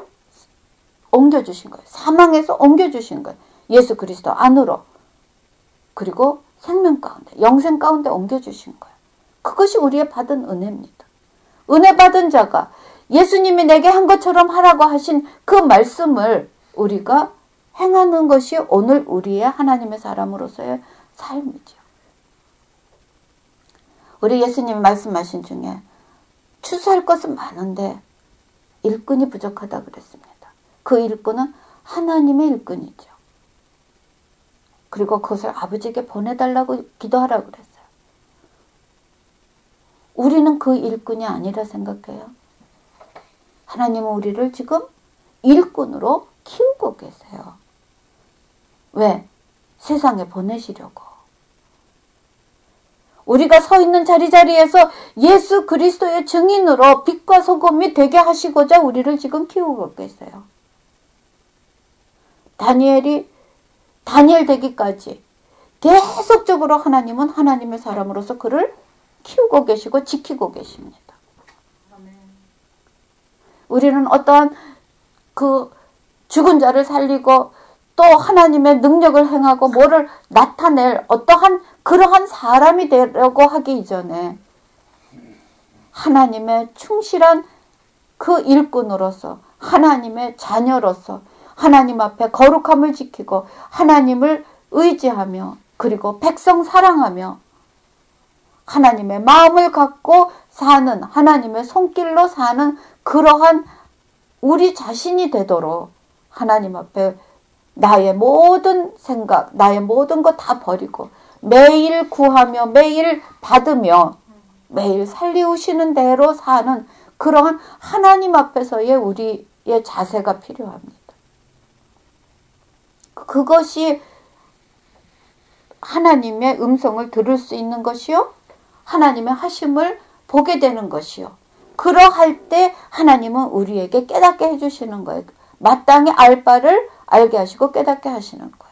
Speaker 1: 옮겨주신 거예요. 사망에서 옮겨주신 거예요. 예수 그리스도 안으로. 그리고 생명 가운데, 영생 가운데 옮겨주신 거예요. 그것이 우리의 받은 은혜입니다. 은혜 받은 자가 예수님이 내게 한 것처럼 하라고 하신 그 말씀을 우리가 행하는 것이 오늘 우리의 하나님의 사람으로서의 삶이죠. 우리 예수님이 말씀하신 중에 추수할 것은 많은데 일꾼이 부족하다 그랬습니다. 그 일꾼은 하나님의 일꾼이죠. 그리고 그것을 아버지에게 보내달라고 기도하라고 그랬어요. 우리는 그 일꾼이 아니라 생각해요. 하나님은 우리를 지금 일꾼으로 키우고 계세요. 왜? 세상에 보내시려고. 우리가 서 있는 자리자리에서 예수 그리스도의 증인으로 빛과 소금이 되게 하시고자 우리를 지금 키우고 계세요. 다니엘이 다니엘 되기까지 계속적으로 하나님은 하나님의 사람으로서 그를 키우고 계시고 지키고 계십니다. 우리는 어떠한 그 죽은 자를 살리고 또 하나님의 능력을 행하고 뭐를 나타낼 어떠한 그러한 사람이 되려고 하기 이전에 하나님의 충실한 그 일꾼으로서 하나님의 자녀로서 하나님 앞에 거룩함을 지키고 하나님을 의지하며 그리고 백성 사랑하며 하나님의 마음을 갖고 사는 하나님의 손길로 사는 그러한 우리 자신이 되도록 하나님 앞에 나의 모든 생각, 나의 모든 것 다 버리고 매일 구하며 매일 받으며 매일 살리우시는 대로 사는 그러한 하나님 앞에서의 우리의 자세가 필요합니다. 그것이 하나님의 음성을 들을 수 있는 것이요, 하나님의 하심을 보게 되는 것이요. 그러할 때 하나님은 우리에게 깨닫게 해주시는 거예요. 마땅히 알 바를 알게 하시고 깨닫게 하시는 거예요.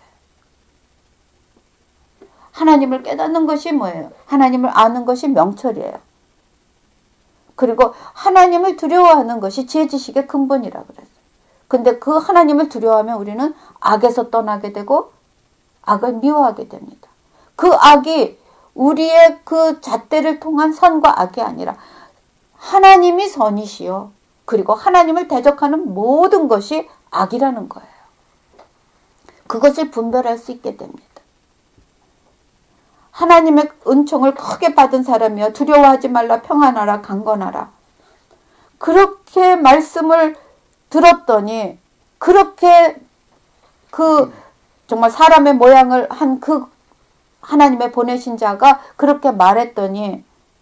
Speaker 1: 하나님을 깨닫는 것이 뭐예요? 하나님을 아는 것이 명철이에요. 그리고 하나님을 두려워하는 것이 지혜 지식의 근본이라고 그랬어요. 근데 그 하나님을 두려워하면 우리는 악에서 떠나게 되고 악을 미워하게 됩니다. 그 악이 우리의 그 잣대를 통한 선과 악이 아니라 하나님이 선이시요, 그리고 하나님을 대적하는 모든 것이 악이라는 거예요. 그것을 분별할 수 있게 됩니다. 하나님의 은총을 크게 받은 사람이여 두려워하지 말라, 평안하라, 강건하라. 그렇게 말씀을 들었더니, 그렇게 그 정말 사람의 모양을 한 그 하나님의 보내신 자가 그렇게 말했더니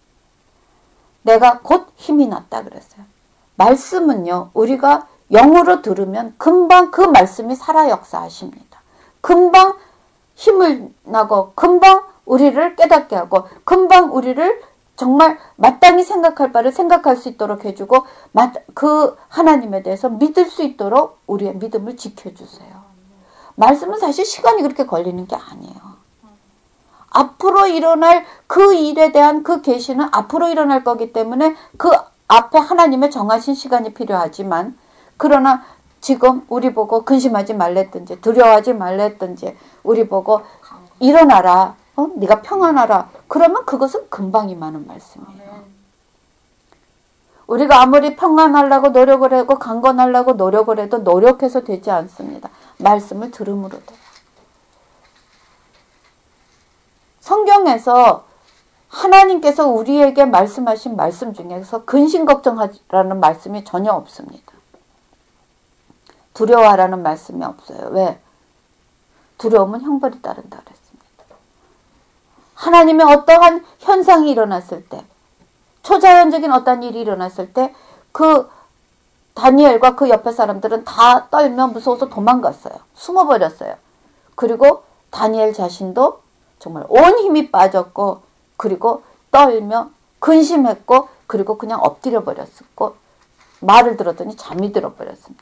Speaker 1: 내가 곧 힘이 났다 그랬어요. 말씀은요, 우리가 영으로 들으면 금방 그 말씀이 살아 역사하십니다. 금방 힘을 나고 금방 우리를 깨닫게 하고 금방 우리를 정말 마땅히 생각할 바를 생각할 수 있도록 해주고 그 하나님에 대해서 믿을 수 있도록 우리의 믿음을 지켜주세요. 말씀은 사실 시간이 그렇게 걸리는 게 아니에요. 앞으로 일어날 그 일에 대한 그 계시는 앞으로 일어날 거기 때문에 그 앞에 하나님의 정하신 시간이 필요하지만, 그러나 지금 우리 보고 근심하지 말랬든지 두려워하지 말랬든지 우리 보고 일어나라, 어? 네가 평안하라, 그러면 그것은 금방 임하는 말씀이에요. 우리가 아무리 평안하려고 노력을 하고 강건하려고 노력을 해도 노력해서 되지 않습니다. 말씀을 들음으로 돼요. 성경에서 하나님께서 우리에게 말씀하신 말씀 중에서 근심 걱정하라는 말씀이 전혀 없습니다. 두려워하라는 말씀이 없어요. 왜? 두려움은 형벌이 따른다 그랬습니다. 하나님의 어떠한 현상이 일어났을 때, 초자연적인 어떤 일이 일어났을 때 그 다니엘과 그 옆에 사람들은 다 떨며 무서워서 도망갔어요. 숨어버렸어요. 그리고 다니엘 자신도 정말 온 힘이 빠졌고, 그리고 떨며 근심했고, 그리고 그냥 엎드려 버렸었고, 말을 들었더니 잠이 들어버렸습니다.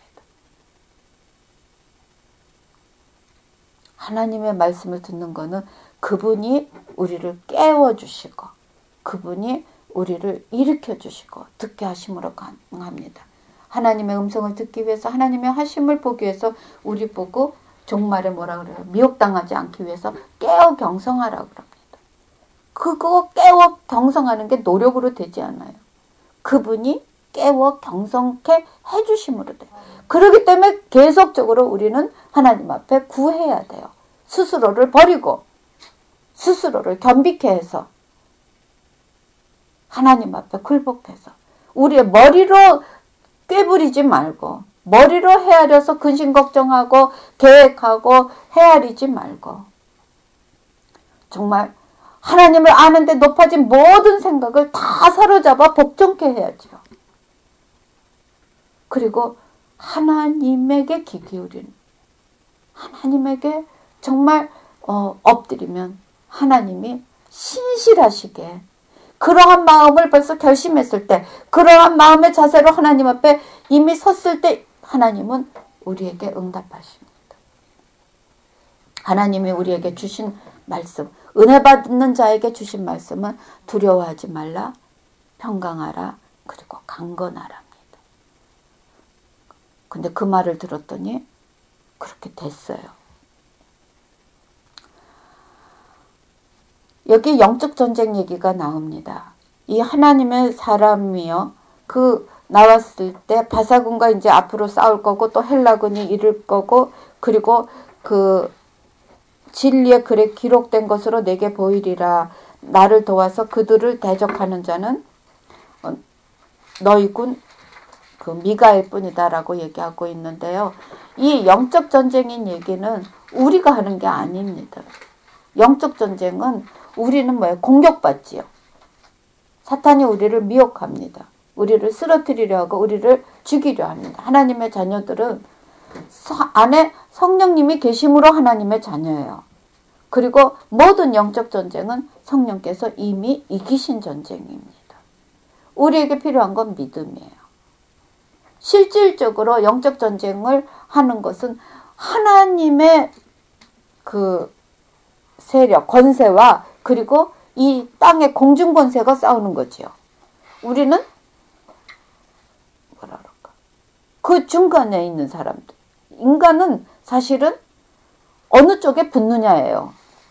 Speaker 1: 하나님의 말씀을 듣는 거는 그분이 우리를 깨워주시고 그분이 우리를 일으켜주시고 듣게 하심으로 가능합니다. 하나님의 음성을 듣기 위해서, 하나님의 하심을 보기 위해서 우리 보고 종말에 뭐라 그래요? 미혹당하지 않기 위해서 깨어 경성하라 그럽니다. 그거 깨워 경성하는 게 노력으로 되지 않아요. 그분이 깨워 경성케 해주심으로 돼요. 그렇기 때문에 계속적으로 우리는 하나님 앞에 구해야 돼요. 스스로를 버리고 스스로를 겸비케 해서 하나님 앞에 굴복해서 우리의 머리로 꾀부리지 말고, 머리로 헤아려서 근심 걱정하고 계획하고 헤아리지 말고, 정말 하나님을 아는데 높아진 모든 생각을 다 사로잡아 복종케 해야죠. 그리고 하나님에게 귀 기울이는, 하나님에게 정말 어, 엎드리면 하나님이 신실하시게, 그러한 마음을 벌써 결심했을 때, 그러한 마음의 자세로 하나님 앞에 이미 섰을 때 하나님은 우리에게 응답하십니다. 하나님이 우리에게 주신 말씀, 은혜 받는 자에게 주신 말씀은 두려워하지 말라, 평강하라, 그리고 강건하랍니다. 근데 그 말을 들었더니 그렇게 됐어요. 여기 영적 전쟁 얘기가 나옵니다. 이 하나님의 사람이요, 그 나왔을 때 바사군과 이제 앞으로 싸울 거고 또 헬라군이 이를 거고, 그리고 그 진리의 글에 기록된 것으로 내게 보이리라. 나를 도와서 그들을 대적하는 자는 너희 군 그 미가엘 뿐이다라고 얘기하고 있는데요. 이 영적 전쟁인 얘기는 우리가 하는 게 아닙니다. 영적 전쟁은 우리는 뭐예요? 공격받지요. 사탄이 우리를 미혹합니다. 우리를 쓰러뜨리려 하고 우리를 죽이려 합니다. 하나님의 자녀들은 안에 성령님이 계심으로 하나님의 자녀예요. 그리고 모든 영적 전쟁은 성령께서 이미 이기신 전쟁입니다. 우리에게 필요한 건 믿음이에요. 실질적으로 영적 전쟁을 하는 것은 하나님의 그 세력, 권세와 그리고 이 땅의 공중 권세가 싸우는 거지요. 우리는 뭐라 그럴까? 그 중간에 있는 사람들. 인간은 사실은 어느 쪽에 붙느냐예요.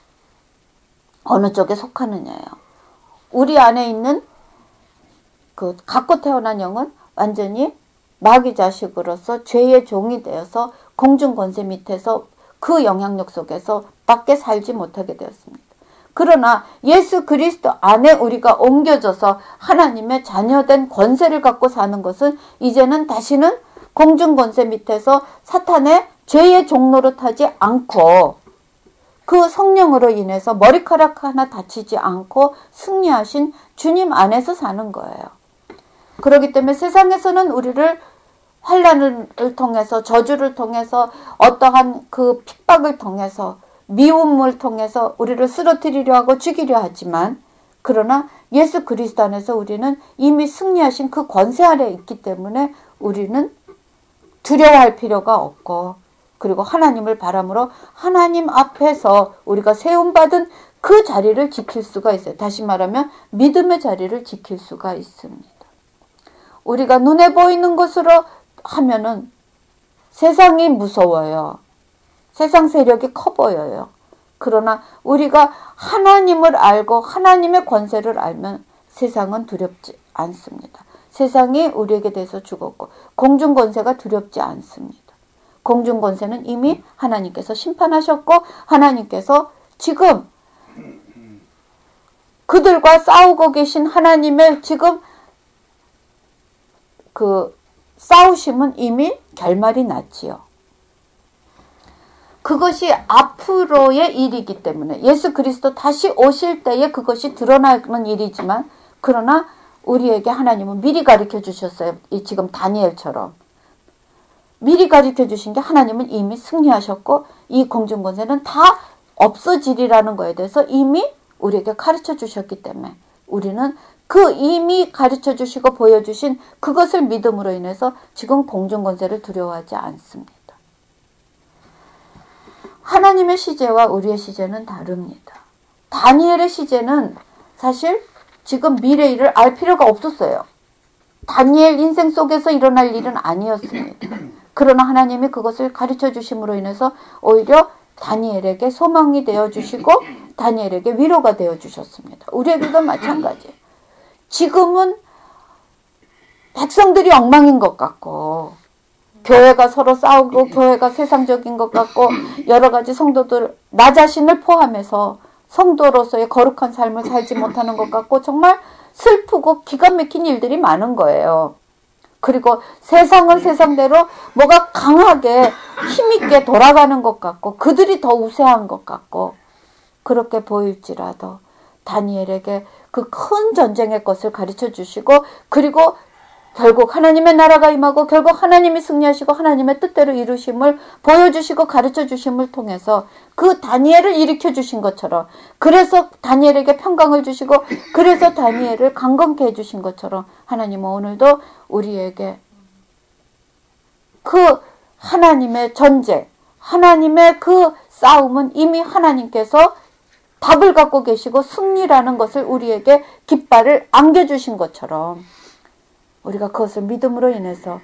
Speaker 1: 어느 쪽에 속하느냐예요. 우리 안에 있는 그 갖고 태어난 영은 완전히 마귀 자식으로서 죄의 종이 되어서 공중 권세 밑에서 그 영향력 속에서 밖에 살지 못하게 되었습니다. 그러나 예수 그리스도 안에 우리가 옮겨져서 하나님의 자녀된 권세를 갖고 사는 것은 이제는 다시는 공중 권세 밑에서 사탄의 죄의 종로로 타지 않고 그 성령으로 인해서 머리카락 하나 다치지 않고 승리하신 주님 안에서 사는 거예요. 그렇기 때문에 세상에서는 우리를 환난을 통해서 저주를 통해서 어떠한 그 핍박을 통해서 미움을 통해서 우리를 쓰러뜨리려 하고 죽이려 하지만 그러나 예수 그리스도 안에서 우리는 이미 승리하신 그 권세 아래에 있기 때문에 우리는 두려워할 필요가 없고 그리고 하나님을 바람으로 하나님 앞에서 우리가 세움받은 그 자리를 지킬 수가 있어요. 다시 말하면 믿음의 자리를 지킬 수가 있습니다. 우리가 눈에 보이는 것으로 하면은 세상이 무서워요. 세상 세력이 커 보여요. 그러나 우리가 하나님을 알고 하나님의 권세를 알면 세상은 두렵지 않습니다. 세상이 우리에게 대해서 죽었고 공중 권세가 두렵지 않습니다. 공중 권세는 이미 하나님께서 심판하셨고 하나님께서 지금 그들과 싸우고 계신 하나님의 지금 그 싸우심은 이미 결말이 났지요. 그것이 앞으로의 일이기 때문에 예수 그리스도 다시 오실 때에 그것이 드러나는 일이지만 그러나 우리에게 하나님은 미리 가르쳐 주셨어요. 이 지금 다니엘처럼. 미리 가르쳐 주신 게 하나님은 이미 승리하셨고 이 공중권세는 다 없어지리라는 거에 대해서 이미 우리에게 가르쳐 주셨기 때문에 우리는 그 이미 가르쳐 주시고 보여주신 그것을 믿음으로 인해서 지금 공중권세를 두려워하지 않습니다. 하나님의 시제와 우리의 시제는 다릅니다. 다니엘의 시제는 사실 지금 미래 일을 알 필요가 없었어요. 다니엘 인생 속에서 일어날 일은 아니었습니다. 그러나 하나님이 그것을 가르쳐 주심으로 인해서 오히려 다니엘에게 소망이 되어 주시고 다니엘에게 위로가 되어 주셨습니다. 우리에게도 마찬가지예요. 지금은 백성들이 엉망인 것 같고 교회가 서로 싸우고 교회가 세상적인 것 같고 여러 가지 성도들 나 자신을 포함해서 성도로서의 거룩한 삶을 살지 못하는 것 같고 정말 슬프고 기가 막힌 일들이 많은 거예요. 그리고 세상은 세상대로 뭐가 강하게 힘있게 돌아가는 것 같고 그들이 더 우세한 것 같고 그렇게 보일지라도 다니엘에게 그 큰 전쟁의 것을 가르쳐 주시고 그리고 결국 하나님의 나라가 임하고 결국 하나님이 승리하시고 하나님의 뜻대로 이루심을 보여주시고 가르쳐 주심을 통해서 그 다니엘을 일으켜 주신 것처럼 그래서 다니엘에게 평강을 주시고 그래서 다니엘을 강건케 해주신 것처럼 하나님은 오늘도 우리에게 그 하나님의 전쟁 하나님의 그 싸움은 이미 하나님께서 답을 갖고 계시고 승리라는 것을 우리에게 깃발을 안겨주신 것처럼 우리가 그것을 믿음으로 인해서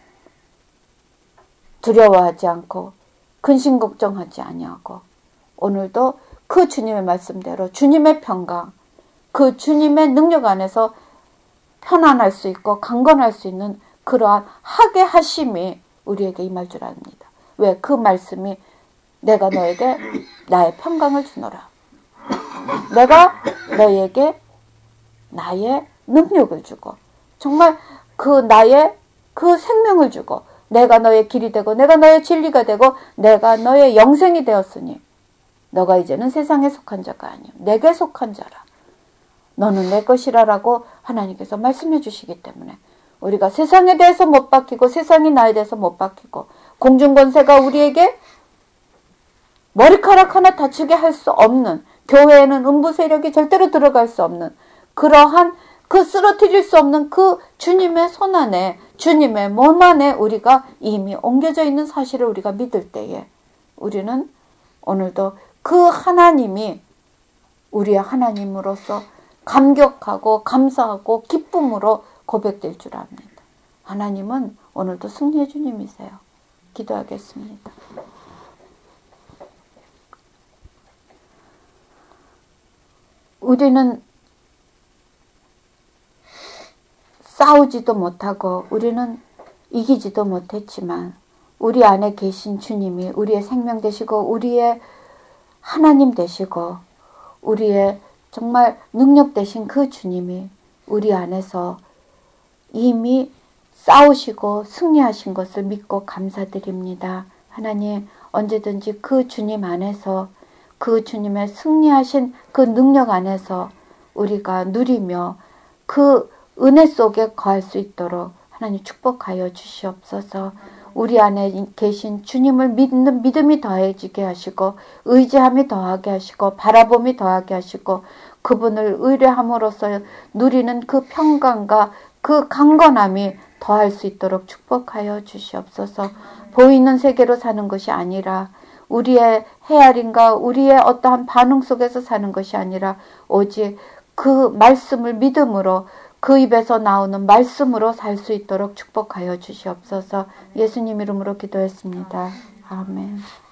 Speaker 1: 두려워하지 않고 근심 걱정하지 아니하고 오늘도 그 주님의 말씀대로 주님의 평강, 그 주님의 능력 안에서 편안할 수 있고 강건할 수 있는 그러한 하게 하심이 우리에게 임할 줄 압니다. 왜? 그 말씀이 내가 너에게 나의 평강을 주노라. 내가 너에게 나의 능력을 주고 정말 그 나의 그 생명을 주고 내가 너의 길이 되고 내가 너의 진리가 되고 내가 너의 영생이 되었으니 너가 이제는 세상에 속한 자가 아니요 내게 속한 자라. 너는 내 것이라라고 하나님께서 말씀해 주시기 때문에 우리가 세상에 대해서 못 박히고 세상이 나에 대해서 못 박히고 공중권세가 우리에게 머리카락 하나 다치게 할 수 없는, 교회에는 음부 세력이 절대로 들어갈 수 없는 그러한 그 쓰러뜨릴 수 없는 그 주님의 손 안에, 주님의 몸 안에 우리가 이미 옮겨져 있는 사실을 우리가 믿을 때에 우리는 오늘도 그 하나님이 우리의 하나님으로서 감격하고 감사하고 기쁨으로 고백될 줄 압니다. 하나님은 오늘도 승리의 주님이세요. 기도하겠습니다. 우리는 싸우지도 못하고 우리는 이기지도 못했지만 우리 안에 계신 주님이 우리의 생명 되시고 우리의 하나님 되시고 우리의 정말 능력 되신 그 주님이 우리 안에서 이미 싸우시고 승리하신 것을 믿고 감사드립니다. 하나님, 언제든지 그 주님 안에서 그 주님의 승리하신 그 능력 안에서 우리가 누리며 그 은혜 속에 거할 수 있도록 하나님 축복하여 주시옵소서. 우리 안에 계신 주님을 믿는 믿음이 더해지게 하시고 의지함이 더하게 하시고 바라봄이 더하게 하시고 그분을 의뢰함으로써 누리는 그 평강과 그 강건함이 더할 수 있도록 축복하여 주시옵소서. 보이는 세계로 사는 것이 아니라 우리의 헤아림과 우리의 어떠한 반응 속에서 사는 것이 아니라 오직 그 말씀을 믿음으로 그 입에서 나오는 말씀으로 살 수 있도록 축복하여 주시옵소서. 예수님 이름으로 기도했습니다. 아멘.